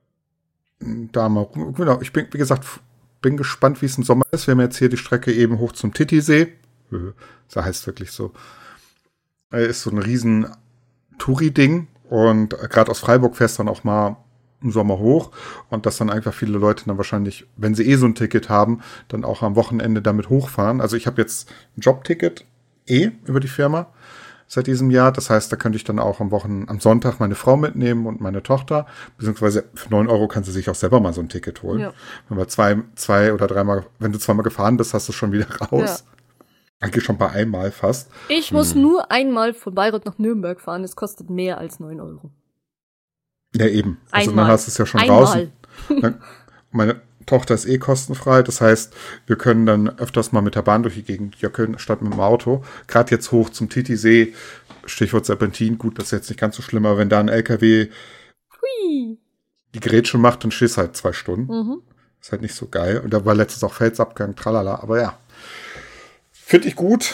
da mal, genau, ich bin, wie gesagt, bin gespannt, wie es im Sommer ist. Wir haben jetzt hier die Strecke eben hoch zum Titisee. Das heißt wirklich so. Ist so ein riesen Touri-Ding. Und gerade aus Freiburg fährst dann auch mal im Sommer hoch. Und dass dann einfach viele Leute dann wahrscheinlich, wenn sie eh so ein Ticket haben, dann auch am Wochenende damit hochfahren. Also ich habe jetzt ein Jobticket eh über die Firma seit diesem Jahr. Das heißt, da könnte ich dann auch am Wochen, am Sonntag meine Frau mitnehmen und meine Tochter. Beziehungsweise für neun Euro kann sie sich auch selber mal so ein Ticket holen. Ja. Wenn wir zwei, zwei oder dreimal, wenn du zweimal gefahren bist, hast du schon wieder raus. Ja. Eigentlich schon bei einmal fast. Ich muss hm. nur einmal von Bayreuth nach Nürnberg fahren. Es kostet mehr als neun Euro. Ja, eben. Also einmal. dann hast du es ja schon einmal. draußen. Dann, meine Tochter ist eh kostenfrei. Das heißt, wir können dann öfters mal mit der Bahn durch die Gegend jöckeln, statt mit dem Auto. Gerade jetzt hoch zum Titisee, Stichwort Serpentin. Gut, das ist jetzt nicht ganz so schlimm, aber wenn da ein L K W Hui. die Grätsche macht, dann stehst du halt zwei Stunden. Mhm. Ist halt nicht so geil. Und da war letztens auch Felsabgang, tralala. Aber ja. Finde ich gut.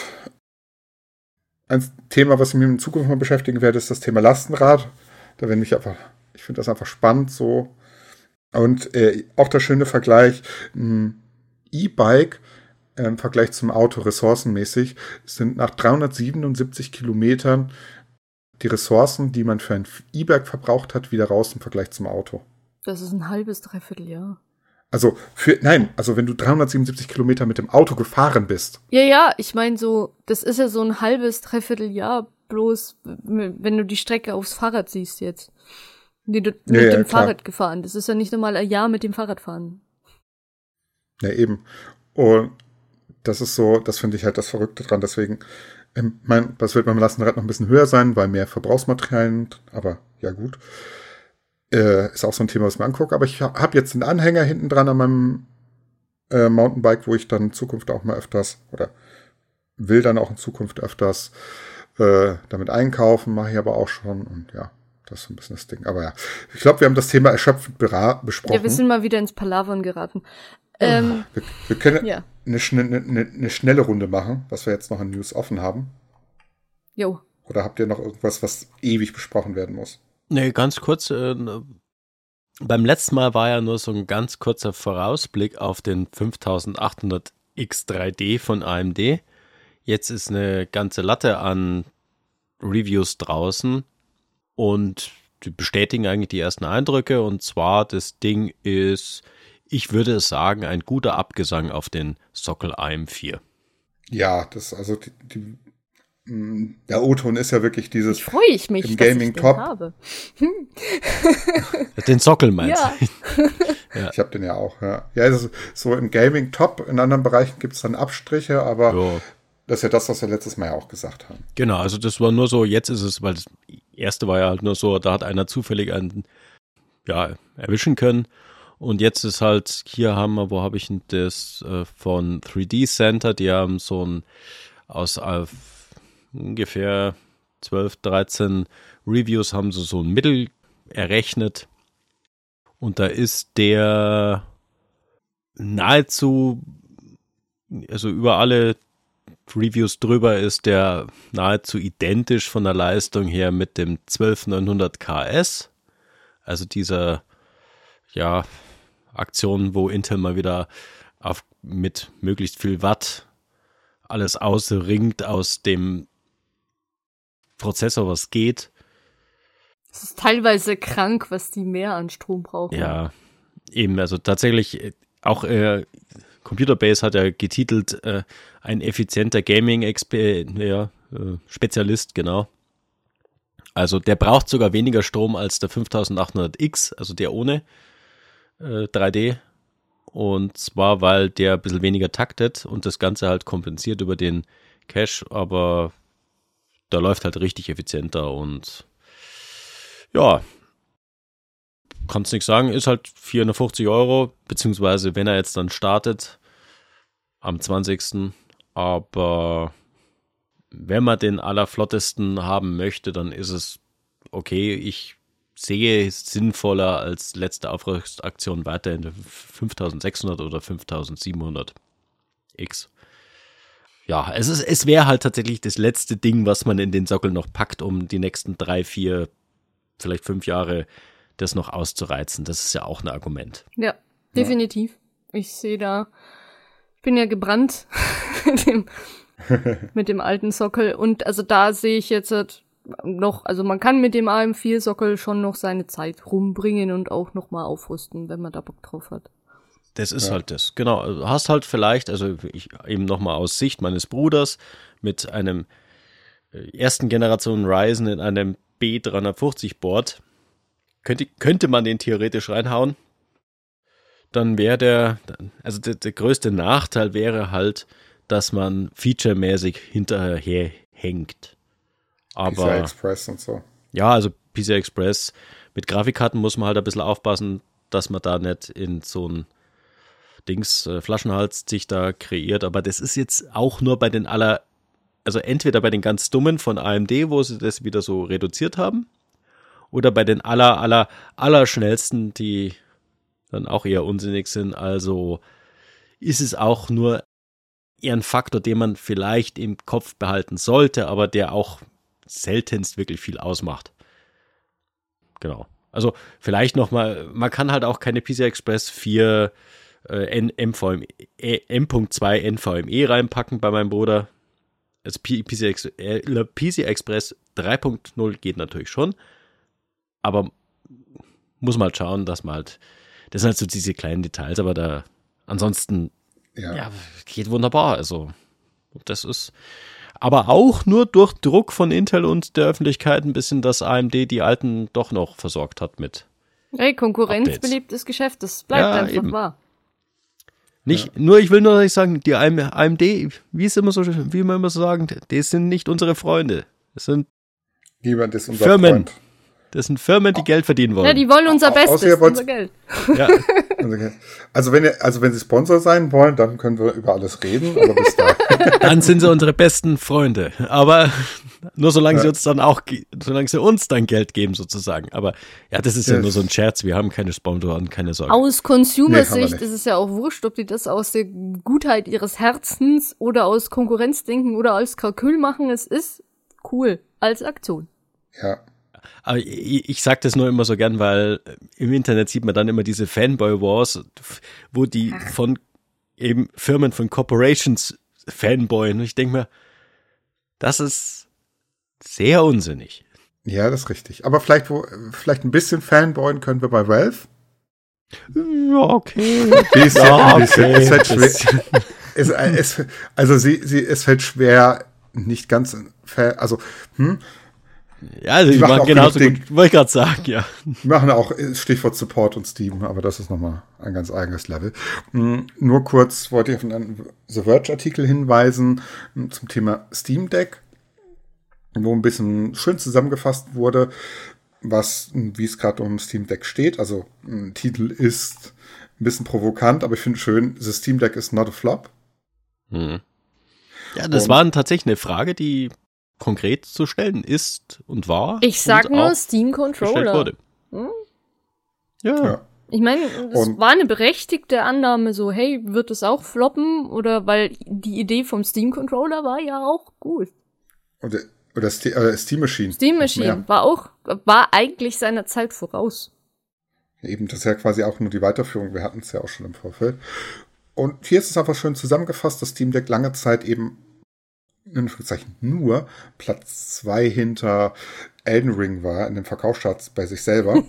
Ein Thema, was ich mir in Zukunft mal beschäftigen werde, ist das Thema Lastenrad. Da wenn mich einfach, ich finde das einfach spannend so. Und äh, auch der schöne Vergleich, ein E-Bike äh, im Vergleich zum Auto ressourcenmäßig sind nach dreihundertsiebenundsiebzig Kilometern die Ressourcen, die man für ein E-Bike verbraucht hat, wieder raus im Vergleich zum Auto. Das ist ein halbes, dreiviertel Jahr. Also, für, nein, also wenn du dreihundertsiebenundsiebzig Kilometer mit dem Auto gefahren bist. Ja, ja, ich meine so, das ist ja so ein halbes, dreiviertel Jahr bloß, wenn du die Strecke aufs Fahrrad siehst jetzt. Die du mit ja, ja, dem klar. Fahrrad gefahren. Das ist ja nicht normal ein Jahr mit dem Fahrrad fahren. Ja, eben. Und das ist so, das finde ich halt das Verrückte dran. Deswegen, ähm, mein, das wird beim Lastenrad noch ein bisschen höher sein, weil mehr Verbrauchsmaterialien, aber ja gut. Äh, ist auch so ein Thema, was ich mir angucke. Aber ich habe jetzt einen Anhänger hinten dran an meinem äh, Mountainbike, wo ich dann in Zukunft auch mal öfters, oder will dann auch in Zukunft öfters äh, damit einkaufen, mache ich aber auch schon. Und ja, das ist so ein bisschen das Ding. Aber ja, ich glaube, wir haben das Thema erschöpfend bera- besprochen. Ja, wir sind mal wieder ins Palavern geraten. Ähm, wir, wir können ja. eine, schn- eine, eine schnelle Runde machen, was wir jetzt noch an News offen haben. Jo. Oder habt ihr noch irgendwas, was ewig besprochen werden muss? Nee, ganz kurz. Äh, beim letzten Mal war ja nur so ein ganz kurzer Vorausblick auf den fünftausendachthundert X drei D von A M D. Jetzt ist eine ganze Latte an Reviews draußen und die bestätigen eigentlich die ersten Eindrücke. Und zwar, das Ding ist ich würde sagen, ein guter Abgesang auf den Sockel A M vier. Ja, das, also die, die, der O-Ton ist ja wirklich dieses. Ich freue ich mich, im dass Gaming ich den Top. habe. Den Sockel meinst Ja. du? Ja. Ich habe den ja auch, ja. Ja, also so im Gaming Top, in anderen Bereichen gibt es dann Abstriche, aber Ja. das ist ja das, was wir letztes Mal ja auch gesagt haben. Genau, also das war nur so, jetzt ist es, weil das erste war ja halt nur so, da hat einer zufällig einen, ja, erwischen können. Und jetzt ist halt, hier haben wir, wo habe ich denn das, äh, von drei D Center, die haben so ein, aus äh, ungefähr zwölf, dreizehn Reviews haben sie so ein Mittel errechnet. Und da ist der nahezu, also über alle Reviews drüber ist der nahezu identisch von der Leistung her mit dem zwölf neunhundert K S. Also dieser, ja, Aktion, wo Intel mal wieder auf, mit möglichst viel Watt alles ausringt aus dem Prozessor, was geht. Es ist teilweise krank, was die mehr an Strom brauchen. Ja, eben, also tatsächlich auch äh, Computerbase hat ja getitelt, äh, ein effizienter Gaming-Spezialist, ja, äh, genau. Also der braucht sogar weniger Strom als der fünftausendachthundert X, also der ohne äh, drei D. Und zwar, weil der ein bisschen weniger taktet und das Ganze halt kompensiert über den Cache, aber da läuft halt richtig effizienter und ja, kannst nichts sagen, ist halt vierhundertfünfzig Euro, beziehungsweise wenn er jetzt dann startet am zwanzigsten Aber wenn man den allerflottesten haben möchte, dann ist es okay. Ich sehe es sinnvoller als letzte Aufrüstaktion weiterhin der fünftausendsechshundert oder fünftausendsiebenhundert X. Ja, es ist, es wäre halt tatsächlich das letzte Ding, was man in den Sockel noch packt, um die nächsten drei, vier, vielleicht fünf Jahre das noch auszureizen. Das ist ja auch ein Argument. Ja, definitiv. Ja. Ich sehe da, ich bin ja gebrannt mit, dem, mit dem alten Sockel und also da sehe ich jetzt halt noch, also man kann mit dem A M vier Sockel schon noch seine Zeit rumbringen und auch noch mal aufrüsten, wenn man da Bock drauf hat. Das ist ja. halt das, genau. Du hast halt vielleicht, also ich eben nochmal aus Sicht meines Bruders, mit einem ersten Generation Ryzen in einem B dreihundertfünfzig Board, könnte, könnte man den theoretisch reinhauen. Dann wäre der, also der, der größte Nachteil wäre halt, dass man featuremäßig hinterher hängt. Aber, P C I Express und so. Ja, also P C I Express. Mit Grafikkarten muss man halt ein bisschen aufpassen, dass man da nicht in so ein Dings, äh, Flaschenhals sich da kreiert. Aber das ist jetzt auch nur bei den aller, also entweder bei den ganz dummen von A M D, wo sie das wieder so reduziert haben, oder bei den aller, aller, aller schnellsten, die dann auch eher unsinnig sind. Also ist es auch nur eher ein Faktor, den man vielleicht im Kopf behalten sollte, aber der auch seltenst wirklich viel ausmacht. Genau. Also vielleicht nochmal, man kann halt auch keine P C I Express vier äh, M V M E, M Punkt zwei N V M E reinpacken bei meinem Bruder. Also P C I, äh, P C I Express drei Punkt null geht natürlich schon, aber muss man halt schauen, dass man halt, das sind halt so diese kleinen Details, aber da ansonsten ja, ja geht wunderbar. Also das ist aber auch nur durch Druck von Intel und der Öffentlichkeit ein bisschen, dass A M D die alten doch noch versorgt hat mit Hey, Konkurrenz Updates. belebt das Geschäft, das bleibt Ja, einfach eben. wahr. Nicht, ja. Nur ich will nur nicht sagen, die A M D, wie es immer so, wie wir immer so sagen, die sind nicht unsere Freunde. Das sind Niemand ist unser Firmen. Freund. Das sind Firmen, die Geld verdienen wollen. Ja, die wollen unser Au- Bestes, außer ihr wollt- unser Geld. Ja. Also wenn ihr, also wenn sie Sponsor sein wollen, dann können wir über alles reden, aber bis da. Dann sind sie unsere besten Freunde. Aber nur solange Ja. sie uns dann auch, ge- solange sie uns dann Geld geben sozusagen. Aber ja, das ist ja Ja. nur so ein Scherz. Wir haben keine Sponsoren, keine Sorge. Aus Nee, haben wir Consumer-Sicht nicht. ist es ja auch wurscht, ob die das aus der Gutheit ihres Herzens oder aus Konkurrenzdenken oder als Kalkül machen. Es ist cool als Aktion. Ja. Aber ich, ich sage das nur immer so gern, weil im Internet sieht man dann immer diese Fanboy-Wars, wo die von eben Firmen, von Corporations fanboyen. Und ich denke mir, das ist sehr unsinnig. Ja, das ist richtig. Aber vielleicht, wo, vielleicht ein bisschen Fanboyen können wir bei Valve. Ja, okay. Die ist Ja, ja, die ist ja, okay. es fällt schwer, es, es, also sie, sie, es fällt schwer, nicht ganz, ver- also, hm, Ja, also Die ich machen mache auch genauso genug gut. Wollte ich gerade sagen, ja. wir machen auch Stichwort Support und Steam, aber das ist nochmal ein ganz eigenes Level. Hm, Nur kurz wollte ich auf einen The Verge-Artikel hinweisen hm, zum Thema Steam Deck, wo ein bisschen schön zusammengefasst wurde, was, wie es gerade um Steam Deck steht. Also ein Titel ist ein bisschen provokant, aber ich finde schön, The Steam Deck is not a flop. Hm. Ja, das Und- war tatsächlich eine Frage, die konkret zu stellen ist und war. Ich sag und nur auch Steam gestellt Controller. wurde. Hm? Ja. Ja. Ich meine, das Und- war eine berechtigte Annahme, so, hey, wird es auch floppen? Oder weil die Idee vom Steam Controller war ja auch gut. Oder, oder Ste äh, Steam Machine. Steam Noch Machine mehr. war auch, war eigentlich seiner Zeit voraus. Eben, das ist ja quasi auch nur die Weiterführung. Wir hatten es ja auch schon im Vorfeld. Und hier ist es einfach schön zusammengefasst, dass Steam Deck lange Zeit eben in Anführungszeichen nur Platz zwei hinter Elden Ring war in den Verkaufscharts bei sich selber.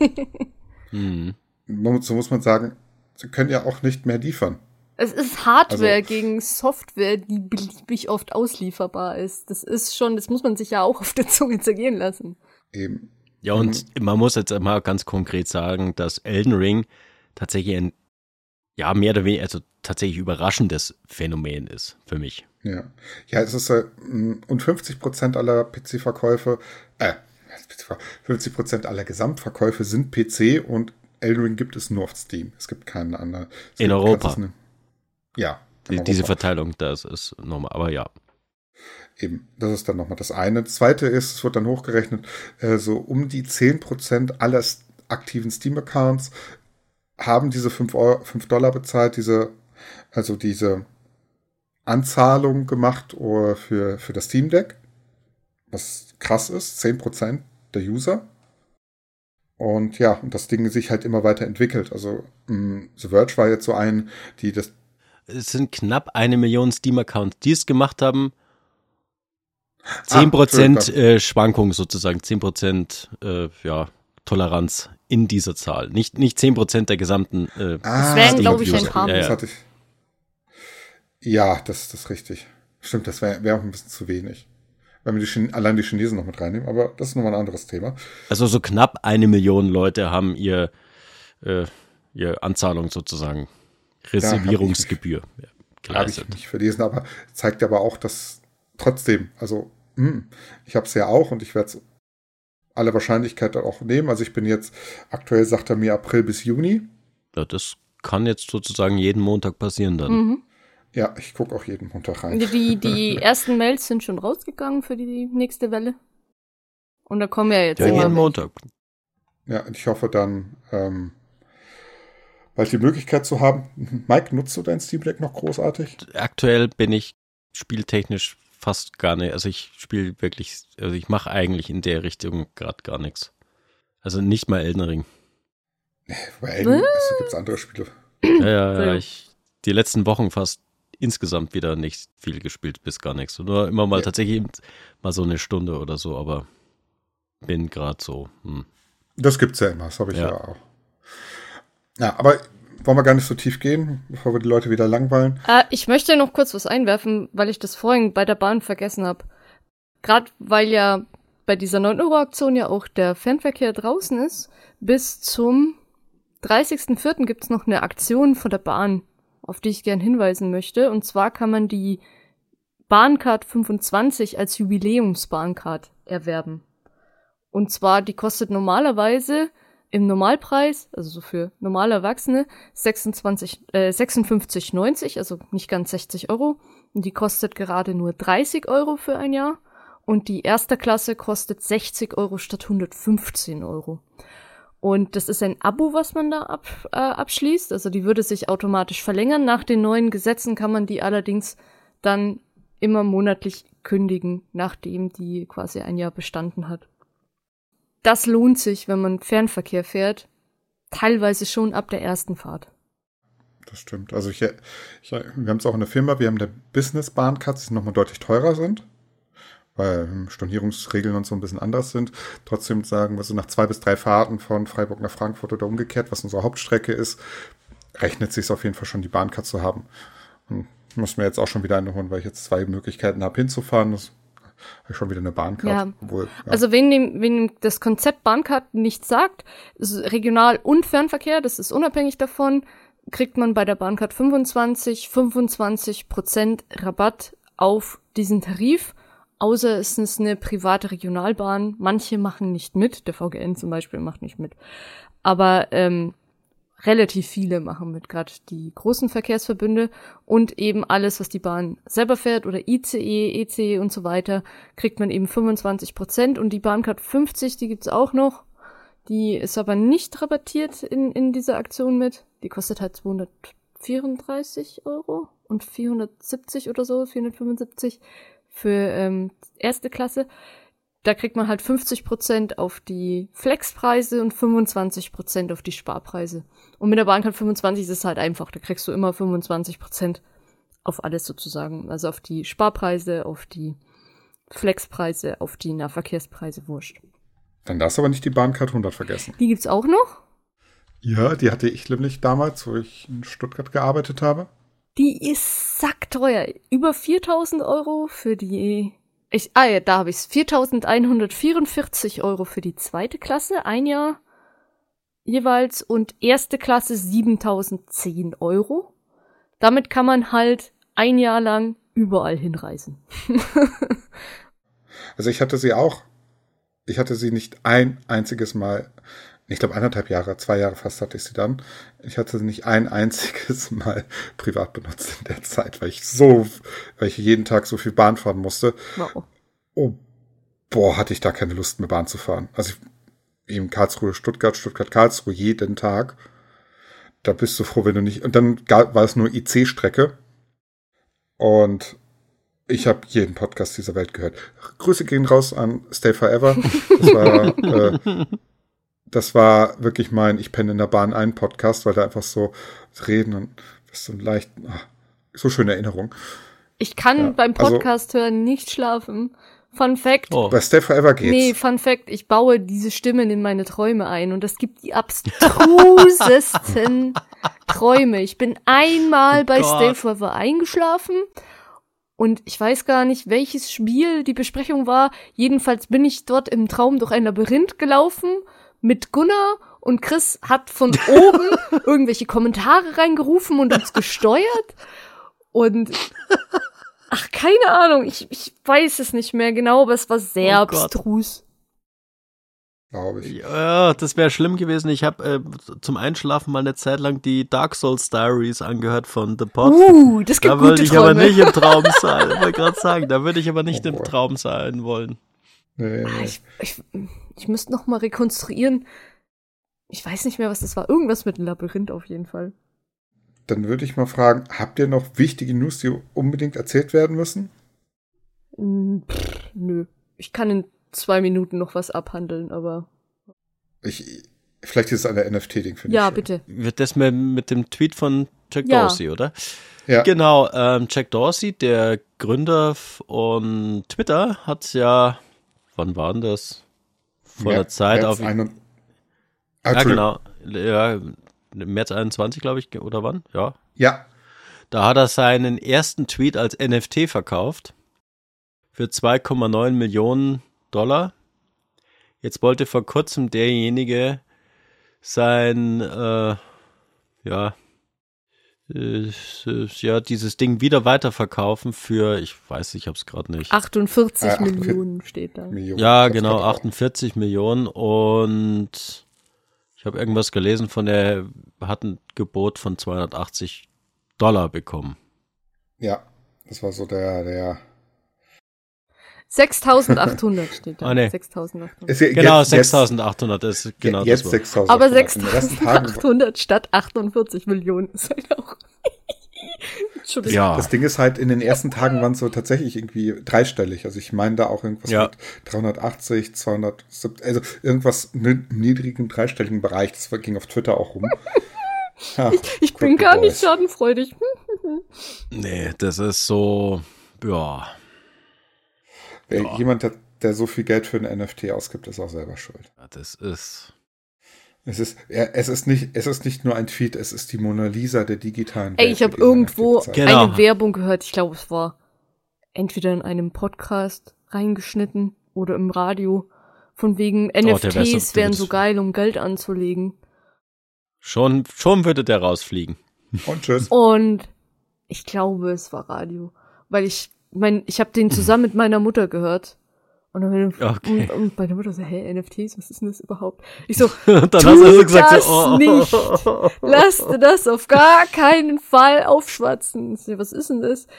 Hm. So muss man sagen, sie können ja auch nicht mehr liefern. Es ist Hardware Also- gegen Software, die beliebig oft auslieferbar ist. Das ist schon, das muss man sich ja auch auf der Zunge zergehen lassen. Eben. Ja, und man muss jetzt mal ganz konkret sagen, dass Elden Ring tatsächlich ein, ja, mehr oder weniger, also tatsächlich überraschendes Phänomen ist für mich. Ja, ja, es ist äh, und fünfzig Prozent aller P C-Verkäufe, äh, fünfzig Prozent aller Gesamtverkäufe sind P C und Elden Ring gibt es nur auf Steam. Es gibt keinen anderen. Es In gibt- Europa. kannst es ne- ja. in Die, diese Europa. Verteilung, das ist normal, aber ja. Eben, das ist dann nochmal das eine. Das zweite ist, es wird dann hochgerechnet, äh, so um die zehn Prozent aller s- aktiven Steam-Accounts haben diese fünf Dollar bezahlt, diese, also diese Anzahlung gemacht oder für, für das Steam Deck. Was krass ist, zehn Prozent der User. Und ja, und das Ding sich halt immer weiter entwickelt. Also mh, The Verge war jetzt so ein, die das Es sind knapp eine Million Steam-Accounts, die es gemacht haben. zehn Ah, Prozent Entschuldigung. äh, Schwankung sozusagen, zehn Prozent äh, ja, Toleranz in dieser Zahl. Nicht, nicht zehn Prozent der gesamten äh, Ah, wären, das glaub hatte ich, ein so- paar. Ja, Das ja. hatte ich. Ja, das, das ist richtig. Stimmt, das wäre wär auch ein bisschen zu wenig. Wenn wir die Chin- allein die Chinesen noch mit reinnehmen, aber das ist nochmal ein anderes Thema. Also so knapp eine Million Leute haben ihr, äh, ihr Anzahlung sozusagen, Reservierungsgebühr ja, Habe ich geleistet. nicht verlesen, aber zeigt aber auch, dass trotzdem, also mh, ich habe es ja auch und ich werde es aller Wahrscheinlichkeit auch nehmen. Also ich bin jetzt, aktuell sagt er mir April bis Juni. Ja, das kann jetzt sozusagen jeden Montag passieren dann. Mhm. Ja, ich gucke auch jeden Montag rein. Die, die, die ersten Mails sind schon rausgegangen für die nächste Welle. Und da kommen ja jetzt Ja, immer jeden welche. Montag. Ja, und ich hoffe dann ähm, bald die Möglichkeit zu haben. Mike, nutzt du dein Steam Deck noch großartig? Aktuell bin ich spieltechnisch fast gar nicht, also ich spiele wirklich, also ich mache eigentlich in der Richtung gerade gar nichts. Also nicht mal Elden Ring. Bei Elden gibt es andere Spiele. Ja, ja, ja, Entschuldigung. ich die letzten Wochen fast insgesamt wieder nicht viel gespielt, bis gar nichts. Nur immer mal Ja. tatsächlich mal so eine Stunde oder so, aber bin gerade so. Hm. Das gibt's ja immer, das habe ich ja. Ja. auch. Ja, aber wollen wir gar nicht so tief gehen, bevor wir die Leute wieder langweilen. Äh, ich möchte noch kurz was einwerfen, weil ich das vorhin bei der Bahn vergessen habe. Gerade weil ja bei dieser neun Euro Aktion ja auch der Fernverkehr draußen ist. Bis zum dreißigsten vierten gibt's noch eine Aktion von der Bahn, auf die ich gern hinweisen möchte. Und zwar kann man die Bahncard fünfundzwanzig als Jubiläumsbahncard erwerben. Und zwar, die kostet normalerweise im Normalpreis, also so für normale Erwachsene, sechsundzwanzig, äh, sechsundfünfzig neunzig, also nicht ganz sechzig Euro. Und die kostet gerade nur dreißig Euro für ein Jahr. Und die erste Klasse kostet sechzig Euro statt hundertfünfzehn Euro. Und das ist ein Abo, was man da ab, äh, abschließt. Also die würde sich automatisch verlängern. Nach den neuen Gesetzen kann man die allerdings dann immer monatlich kündigen, nachdem die quasi ein Jahr bestanden hat. Das lohnt sich, wenn man Fernverkehr fährt. Teilweise schon ab der ersten Fahrt. Das stimmt. Also ich, ich, wir haben es auch in der Firma, wir haben eine Business-Bahncard, die nochmal deutlich teurer sind. weil Stornierungsregeln und so ein bisschen anders sind. Trotzdem sagen wir so, nach zwei bis drei Fahrten von Freiburg nach Frankfurt oder umgekehrt, was unsere Hauptstrecke ist, rechnet sich auf jeden Fall schon, die Bahncard zu haben. Und ich muss mir jetzt auch schon wieder eine holen, weil ich jetzt zwei Möglichkeiten habe, hinzufahren. Das habe ich schon wieder eine Bahncard. Ja. Obwohl, ja. Also wenn dem, wenn das Konzept Bahncard nichts sagt, Regional- und Fernverkehr, das ist unabhängig davon, kriegt man bei der Bahncard fünfundzwanzig, fünfundzwanzig Prozent Rabatt auf diesen Tarif, außer es ist eine private Regionalbahn. Manche machen nicht mit, der V G N zum Beispiel macht nicht mit. Aber ähm, relativ viele machen mit, gerade die großen Verkehrsverbünde und eben alles, was die Bahn selber fährt oder I C E, E C E und so weiter, kriegt man eben fünfundzwanzig Prozent und die Bahncard fünfzig, die gibt's auch noch. Die ist aber nicht rabattiert in, in dieser Aktion mit. Die kostet halt zweihundertvierunddreißig Euro und vierhundertsiebzig oder so, vierhundertfünfundsiebzig für ähm, erste Klasse. Da kriegt man halt fünfzig Prozent auf die Flexpreise und fünfundzwanzig Prozent auf die Sparpreise. Und mit der Bahncard fünfundzwanzig ist es halt einfach. Da kriegst du immer fünfundzwanzig Prozent auf alles sozusagen. Also auf die Sparpreise, auf die Flexpreise, auf die Nahverkehrspreise, wurscht. Dann darfst du aber nicht die Bahncard hundert vergessen. Die gibt's auch noch? Ja, die hatte ich nämlich damals, wo ich in Stuttgart gearbeitet habe. Die ist sackteuer. Über viertausend Euro für die... Ich, ah ja, da habe ich's. viertausendeinhundertvierundvierzig Euro für die zweite Klasse, ein Jahr jeweils. Und erste Klasse siebentausendzehn Euro. Damit kann man halt ein Jahr lang überall hinreisen. Also ich hatte sie auch. Ich hatte sie nicht ein einziges Mal, ich glaube anderthalb Jahre, zwei Jahre fast hatte ich sie dann. Ich hatte sie nicht ein einziges Mal privat benutzt in der Zeit, weil ich so, weil ich jeden Tag so viel Bahn fahren musste. Wow. Oh, boah, hatte ich da keine Lust mehr Bahn zu fahren. Also ich, eben Karlsruhe, Stuttgart, Stuttgart, Karlsruhe jeden Tag. Da bist du froh, wenn du nicht, und dann war es nur I C-Strecke. Und ich habe jeden Podcast dieser Welt gehört. Grüße gehen raus an Stay Forever. Das war, äh, das war wirklich mein Ich penne in der Bahn ein Podcast, weil da einfach so reden und das ist so leicht, ach, so schöne Erinnerung. Ich kann ja, beim Podcast also, hören nicht schlafen. Fun Fact. Oh. Bei Stay Forever geht's. Nee, Fun Fact, ich baue diese Stimmen in meine Träume ein und das gibt die abstrusesten Träume. Ich bin einmal oh bei Gott. Stay Forever eingeschlafen. Und ich weiß gar nicht, welches Spiel die Besprechung war. Jedenfalls bin ich dort im Traum durch ein Labyrinth gelaufen mit Gunnar und Chris hat von oben irgendwelche Kommentare reingerufen und uns gesteuert. Und ach, keine Ahnung, ich, ich weiß es nicht mehr genau, aber es war sehr oh abstrus. Glaube ich. Ja, das wäre schlimm gewesen. Ich habe äh, zum Einschlafen mal eine Zeit lang die Dark Souls Diaries angehört von The Pod. Uh, das gibt da würde ich Träume. aber nicht im Traum sein. Ich wollte gerade sagen, da würde ich aber nicht oh, im Traum sein wollen. Nee, nee. Ah, ich, ich, ich müsste noch mal rekonstruieren. Ich weiß nicht mehr, was das war. Irgendwas mit dem Labyrinth auf jeden Fall. Dann würde ich mal fragen, habt ihr noch wichtige News, die unbedingt erzählt werden müssen? Pff, nö. Ich kann in zwei Minuten noch was abhandeln, aber... Ich, vielleicht ist es ein N F T-Ding, finde ja, ich. Ja, bitte. Wird das mit, mit dem Tweet von Jack ja. Dorsey, oder? Ja. Genau, ähm, Jack Dorsey, der Gründer von Twitter, hat ja, wann war denn das? Vor ja, der Zeit März auf... Ein ah, ja, genau. Ja, März einundzwanzig, glaube ich, oder wann? Ja. Ja. Da hat er seinen ersten Tweet als N F T verkauft für zwei Komma neun Millionen Dollar. Jetzt wollte vor kurzem derjenige sein, äh, ja, äh, ja, dieses Ding wieder weiterverkaufen für, ich weiß, ich hab's gerade nicht. achtundvierzig äh, Millionen steht da. Millionen. Ja, genau, achtundvierzig Millionen und ich habe irgendwas gelesen von der, hat ein Gebot von zweihundertachtzig Dollar bekommen. Ja, das war so der, der sechstausendachthundert steht da. Ah, nee. sechstausendachthundert. Ist ja Genau, jetzt, sechstausendachthundert ist genau jetzt das. sechstausendachthundert. Aber sechstausendachthundert statt achtundvierzig Millionen ist halt auch. Entschuldigung. Ja. Das Ding ist halt, in den ersten Tagen waren es so tatsächlich irgendwie dreistellig. Also ich meine da auch irgendwas ja. mit dreihundertachtzig, zweihundertsiebzig, also irgendwas im niedrigen dreistelligen Bereich. Das ging auf Twitter auch rum. Ja, ich ich bin gar Boys. nicht schadenfreudig. Nee, das ist so, ja. Ja. Jemand, der, der so viel Geld für ein N F T ausgibt, ist auch selber schuld. Ja, das ist... Es ist, ja, es, ist nicht, es ist nicht nur ein Tweet, es ist die Mona Lisa der digitalen Welt. Ey, ich habe irgendwo genau. eine Werbung gehört. Ich glaube, es war entweder in einem Podcast reingeschnitten oder im Radio. Von wegen N F Ts oh, so, wären so geil, um Geld anzulegen. Schon, schon würde der rausfliegen. Und tschüss. Und ich glaube, es war Radio. Weil ich, mein, ich habe den zusammen mit meiner Mutter gehört. Und dann okay. und, und meine Mutter so, hä, N F Ts, was ist denn das überhaupt? Ich so, dann tu hast du also gesagt, das so, oh. nicht. Lass dir das auf gar keinen Fall aufschwatzen. Ich so, was ist denn das?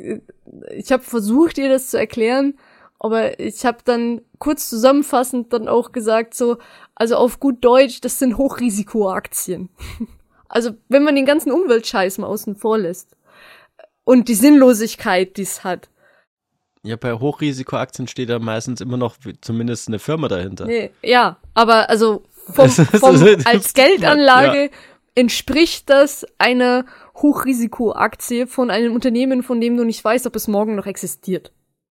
Ich habe versucht, ihr das zu erklären, aber ich habe dann kurz zusammenfassend dann auch gesagt so, also auf gut Deutsch, das sind Hochrisikoaktien. Also wenn man den ganzen Umweltscheiß mal außen vor lässt und die Sinnlosigkeit, die es hat. Ja, bei Hochrisikoaktien steht da meistens immer noch zumindest eine Firma dahinter. Nee, ja, aber also vom, vom, als Geldanlage ja. entspricht das einer Hochrisikoaktie von einem Unternehmen, von dem du nicht weißt, ob es morgen noch existiert.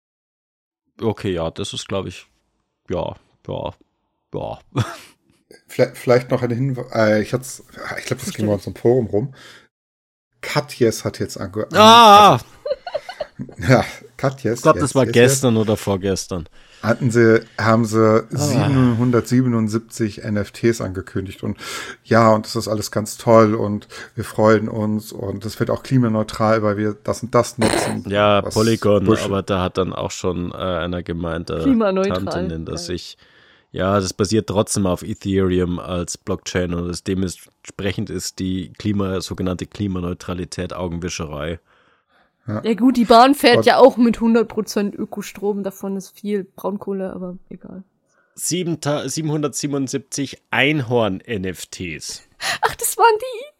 Okay, ja, das ist, glaube ich, ja, ja, ja. Vielleicht, vielleicht noch eine Hinweis, äh, ich, ich glaube, das ging bei uns im Forum rum. Katjes hat jetzt ange... Ah! Ja, Katjes. Ich glaube, das war gestern oder vorgestern. Hatten sie, haben sie ah. siebenhundertsiebenundsiebzig N F Ts angekündigt und ja, und das ist alles ganz toll und wir freuen uns und das wird auch klimaneutral, weil wir das und das nutzen. Ja, Polygon, Busch. Aber da hat dann auch schon äh, einer gemeint, äh, Tante nennt das sich. Ja, das basiert trotzdem auf Ethereum als Blockchain und das dementsprechend ist die Klima, sogenannte Klimaneutralität Augenwischerei. Ja. ja gut, die Bahn fährt Gott. ja auch mit hundert Prozent Ökostrom, davon ist viel Braunkohle, aber egal. siebenhundertsiebenundsiebzig Einhorn-N F Ts. Ach, das waren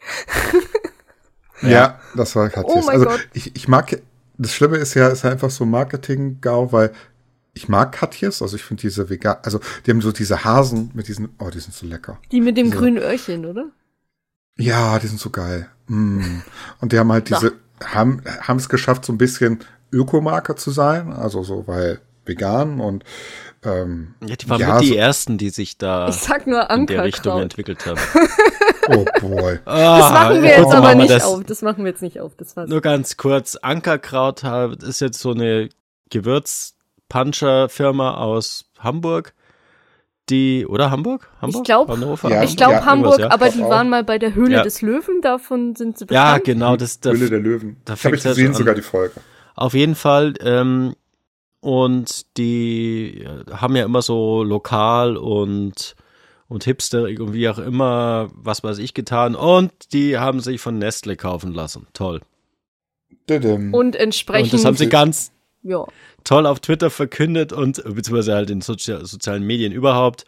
die? ja, ja, das war Katjes. Oh mein also Gott. Ich, ich mag, das Schlimme ist ja, ist ja einfach so Marketing-Gau, weil ich mag Katjes, also ich finde diese vegan, also die haben so diese Hasen mit diesen, oh, die sind so lecker. Die mit dem diese, grünen Öhrchen, oder? Ja, die sind so geil. Mm. Und die haben halt diese, ja. haben haben es geschafft, so ein bisschen Ökomarke zu sein, also so, weil vegan und ähm, ja, die waren ja, mit die so, ersten, die sich da ich sag nur in der Richtung entwickelt haben. Oh boy. Das machen wir jetzt aber nicht auf. Das machen wir jetzt nicht auf. Das war's. Nur ganz kurz, Ankerkraut ist jetzt so eine Gewürz-Puncher-Firma aus Hamburg, die, oder Hamburg? Hamburg? Ich glaube ja, ich glaub ja, Hamburg, ja. aber die waren mal bei der Höhle ja. des Löwen, davon sind sie bekannt. Ja, genau. Das, da, Höhle der Löwen. Da habe ich gesehen, an, sogar die Folge. Auf jeden Fall, ähm, und die haben ja immer so lokal und und Hipster und wie auch immer, was weiß ich, getan. Und die haben sich von Nestle kaufen lassen. Toll. Und entsprechend. Und das haben sie ganz ja. toll auf Twitter verkündet und beziehungsweise halt in Sozi- sozialen Medien überhaupt.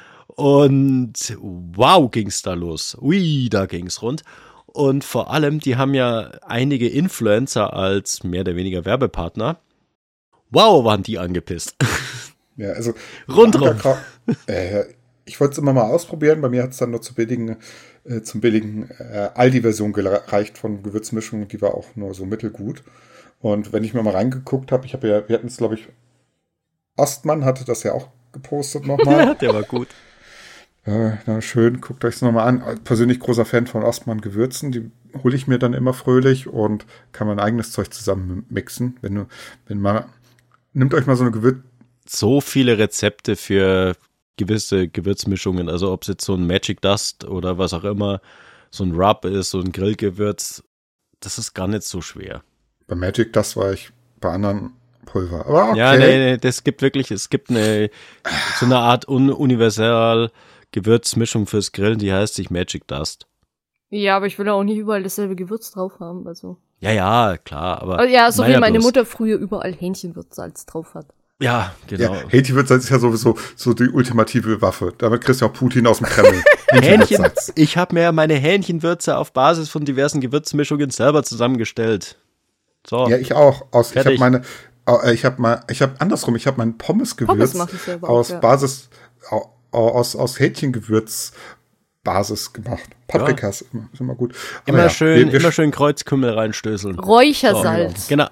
Und wow, ging's da los. Ui, da ging's rund. Und vor allem, die haben ja einige Influencer als mehr oder weniger Werbepartner. Wow, waren die angepisst. Ja, also rundrum. Äh, ich wollte es immer mal ausprobieren. Bei mir hat es dann nur zu billigen, äh, zum billigen äh, Aldi-Version gereicht von Gewürzmischung. Die war auch nur so mittelgut. Und wenn ich mir mal reingeguckt habe, ich habe ja, wir hatten es, glaube ich, Ostmann hatte das ja auch gepostet nochmal. Der war gut. Äh, na schön, guckt euch es nochmal an. Persönlich großer Fan von Ostmann Gewürzen. Die hole ich mir dann immer fröhlich und kann mein eigenes Zeug zusammen mixen. Wenn du, wenn mal, nimmt euch mal so eine Gewürz. So viele Rezepte für gewisse Gewürzmischungen, also ob es jetzt so ein Magic Dust oder was auch immer, so ein Rub ist, so ein Grillgewürz, das ist gar nicht so schwer. Bei Magic Dust war ich bei anderen Pulver. Aber okay. Ja, nee, nee, das gibt wirklich, es gibt eine so eine Art un- universal Gewürzmischung fürs Grillen, die heißt sich Magic Dust. Ja, aber ich will ja auch nicht überall dasselbe Gewürz drauf haben, also. Ja, ja, klar, aber. Also ja, so wie ja meine bloß. Mutter früher überall Hähnchenwürzsalz drauf hat. Ja, genau. Ja, Hähnchenwürzsalz ist ja sowieso so die ultimative Waffe. Damit kriegst du auch Putin aus dem Kreml. Hähnchen, ich habe mir meine Hähnchenwürze auf Basis von diversen Gewürzmischungen selber zusammengestellt. So. Ja, ich auch. Aus, ich habe meine, äh, ich habe mal, ich habe andersrum, ich habe mein Pommesgewürz Pommes aus auch, ja. Basis, aus, aus Hähnchengewürz Basis gemacht. Paprika ist, ja. immer, ist immer gut. Aber immer ja, schön, wir, wir immer schön Kreuzkümmel reinstößeln. Räuchersalz. So, genau.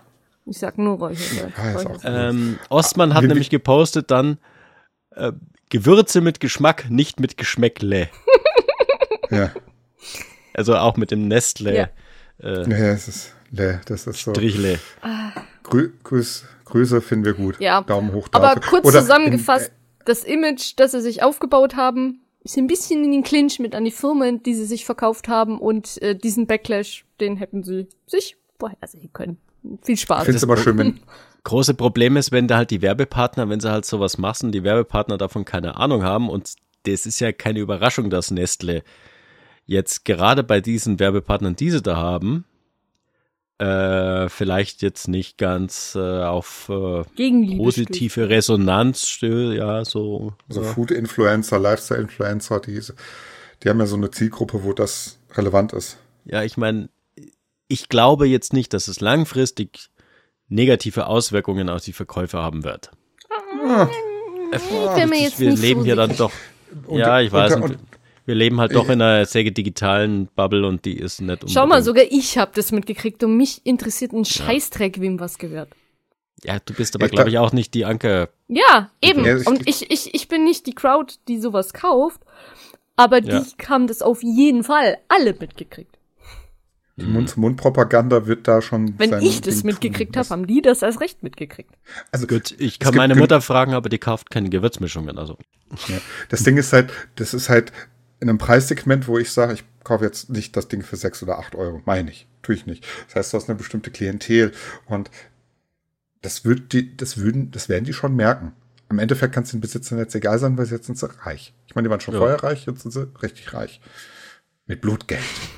Ich sag nur Räuchersalz. Ja, ist auch Räuchersalz. Ähm, Ostmann hat Wie- nämlich gepostet dann äh, Gewürze mit Geschmack, nicht mit Geschmäckle. Ja. Also auch mit dem Nestle Ja. äh, Ja, es ist, nee, das ist so. Strichle. Grü Grüß, Grüße finden wir gut. Ja. Daumen hoch Aber dafür. kurz Oder zusammengefasst, das Image, das sie sich aufgebaut haben, ist ein bisschen in den Clinch mit an die Firmen, die sie sich verkauft haben und äh, diesen Backlash, den hätten sie sich vorhersehen können. Viel Ich Spaß. finde es immer schön, wenn. Große Problem ist, wenn da halt die Werbepartner, wenn sie halt sowas machen, die Werbepartner davon keine Ahnung haben und das ist ja keine Überraschung, dass Nestle jetzt gerade bei diesen Werbepartnern, die sie da haben, äh, vielleicht jetzt nicht ganz äh, auf äh, Gegenliebe positive Resonanz stößt, ja, so. So ja. Food-Influencer, Lifestyle-Influencer, die, die haben ja so eine Zielgruppe, wo das relevant ist. Ja, ich meine, ich glaube jetzt nicht, dass es langfristig negative Auswirkungen auf die Verkäufer haben wird. Ah, Ich bin mir jetzt wir nicht leben so hier dann sicher. doch, ja, ich weiß und, nicht, wir leben halt doch in einer sehr digitalen Bubble und die ist nicht unbedingt. Schau mal, sogar ich habe das mitgekriegt und mich interessiert ein Scheißdreck, wem was gehört. Ja, du bist aber, Ich glaube glaub- ich, auch nicht die Anker. Ja, eben. Ja, ich- Und ich, ich, ich bin nicht die Crowd, die sowas kauft, aber die Ja. haben das auf jeden Fall alle mitgekriegt. Die Mund-zu-Mund-Propaganda wird da schon. Wenn sein ich das Ding mitgekriegt tun. habe, haben die das erst recht mitgekriegt. Also, Gut, ich es kann gibt meine gen- Mutter fragen, aber die kauft keine Gewürzmischungen. Also. Ja. Das Ding ist halt, das ist halt in einem Preissegment, wo ich sage, ich kaufe jetzt nicht das Ding für sechs oder acht Euro. Meine ich. Tue ich nicht. Das heißt, du hast eine bestimmte Klientel und das wird die, das würden, das werden die schon merken. Im Endeffekt kann es den Besitzern jetzt egal sein, weil jetzt sind sie reich. Ich meine, die waren schon Ja. vorher reich, jetzt sind sie richtig reich. Mit Blutgeld.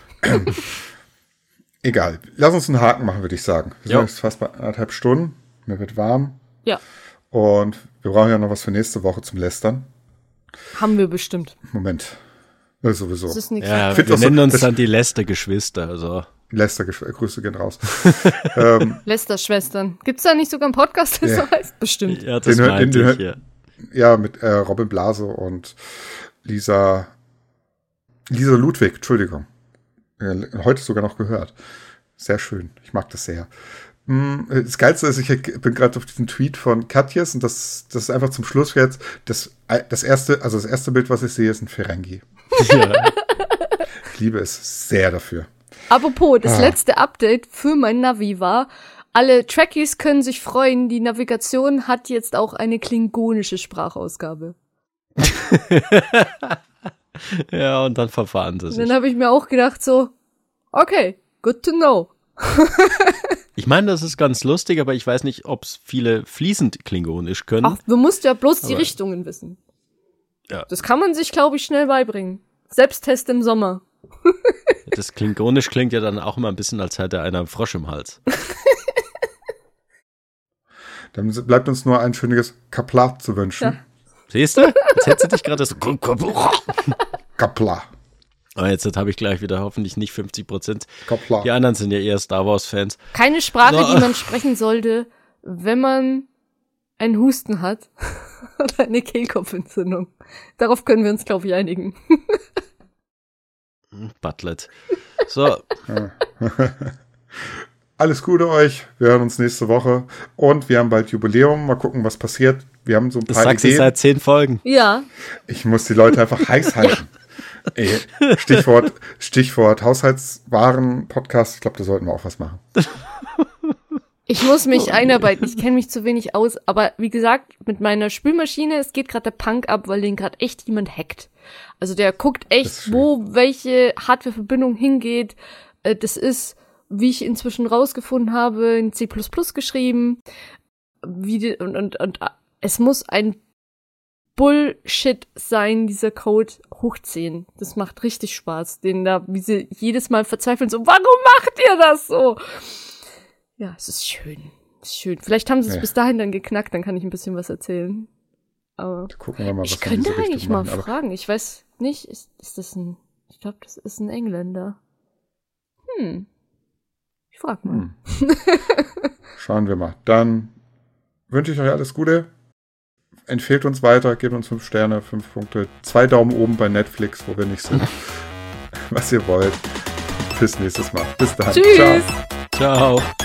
Egal. Lass uns einen Haken machen, würde ich sagen. Wir Ja. sind jetzt fast bei anderthalb Stunden. Mir wird warm. Ja, Und wir brauchen ja noch was für nächste Woche zum Lästern. haben wir bestimmt. Moment. Ja, sowieso. Das ist nichts. Ja, Ich find's wir auch so- nennen uns das- dann die Lester-Geschwister. Also. Lester, Gesch- Grüße gehen raus. ähm, Lester-Schwestern. Gibt's da nicht sogar einen Podcast, der Ja. so heißt? Bestimmt. Ja, das Den hört- meinte den ich, hört- ja. ja, mit äh, Robin Blase und Lisa Lisa Ludwig, Entschuldigung. Äh, heute sogar noch gehört. Sehr schön. Ich mag das sehr. Mm, Das Geilste ist, ich bin gerade auf diesen Tweet von Katjes und das, das ist einfach zum Schluss jetzt. Das, das erste, also das erste Bild, was ich sehe, ist ein Ferengi. ja. Ich liebe es sehr dafür. Apropos, das Ah. letzte Update für mein Navi war, alle Trekkies können sich freuen, die Navigation hat jetzt auch eine klingonische Sprachausgabe. Ja, und dann verfahren sie Und sich. dann habe ich mir auch gedacht so, okay, good to know. Ich meine, das ist ganz lustig, aber ich weiß nicht, ob es viele fließend Klingonisch können. Ach, du musst ja bloß die Aber- Richtungen wissen. Ja. Das kann man sich, glaube ich, schnell beibringen. Selbsttest im Sommer. Das Klingonisch klingt ja dann auch immer ein bisschen, als hätte einer einen Frosch im Hals. Dann bleibt uns nur ein schönes Kapla zu wünschen. Ja. Siehst du? Jetzt hättest du dich gerade so. Kapla. Aber jetzt habe ich gleich wieder hoffentlich nicht fünfzig Prozent. Kapla. Die anderen sind ja eher Star Wars-Fans. Keine Sprache, So. die man sprechen sollte, wenn man einen Husten hat oder eine Kehlkopfentzündung. Darauf können wir uns, glaube ich, einigen. Butlet. So, Alles Gute euch. Wir hören uns nächste Woche. Und wir haben bald Jubiläum. Mal gucken, was passiert. Wir haben so ein das paar sagst du Ideen. seit zehn Folgen. Ja, Ich muss die Leute einfach heiß halten. Ey, Stichwort, Stichwort Haushaltswaren-Podcast. Ich glaube, da sollten wir auch was machen. ich muss mich einarbeiten. Ich kenne mich zu wenig aus. Aber wie gesagt, mit meiner Spülmaschine, es geht gerade der Punk ab, weil den gerade echt jemand hackt. Also der guckt Das echt, ist schön. wo welche Hardwareverbindung hingeht. Äh, Das ist, wie ich inzwischen rausgefunden habe, in C plus plus geschrieben. Wie die, und, und, und äh, es muss ein Bullshit sein, dieser Code hochziehen. Das macht richtig Spaß, den da, wie sie jedes Mal verzweifeln, so, warum macht ihr das so? Ja, es ist schön. Es ist schön. Vielleicht haben sie es Ja. bis dahin dann geknackt, dann kann ich ein bisschen was erzählen. Aber Gucken wir mal, was ich wir in könnte diese eigentlich Richtung mal machen. Aber fragen. Ich weiß nicht, ist, ist das ein, ich glaube, das ist ein Engländer. Hm. Ich frag mal. Hm. Schauen wir mal. Dann wünsche ich euch alles Gute. Empfehlt uns weiter, gebt uns fünf Sterne, fünf Punkte, zwei Daumen oben bei Netflix, wo wir nicht sind. Was ihr wollt. Bis nächstes Mal. Bis dann. Tschüss. Ciao. Ciao.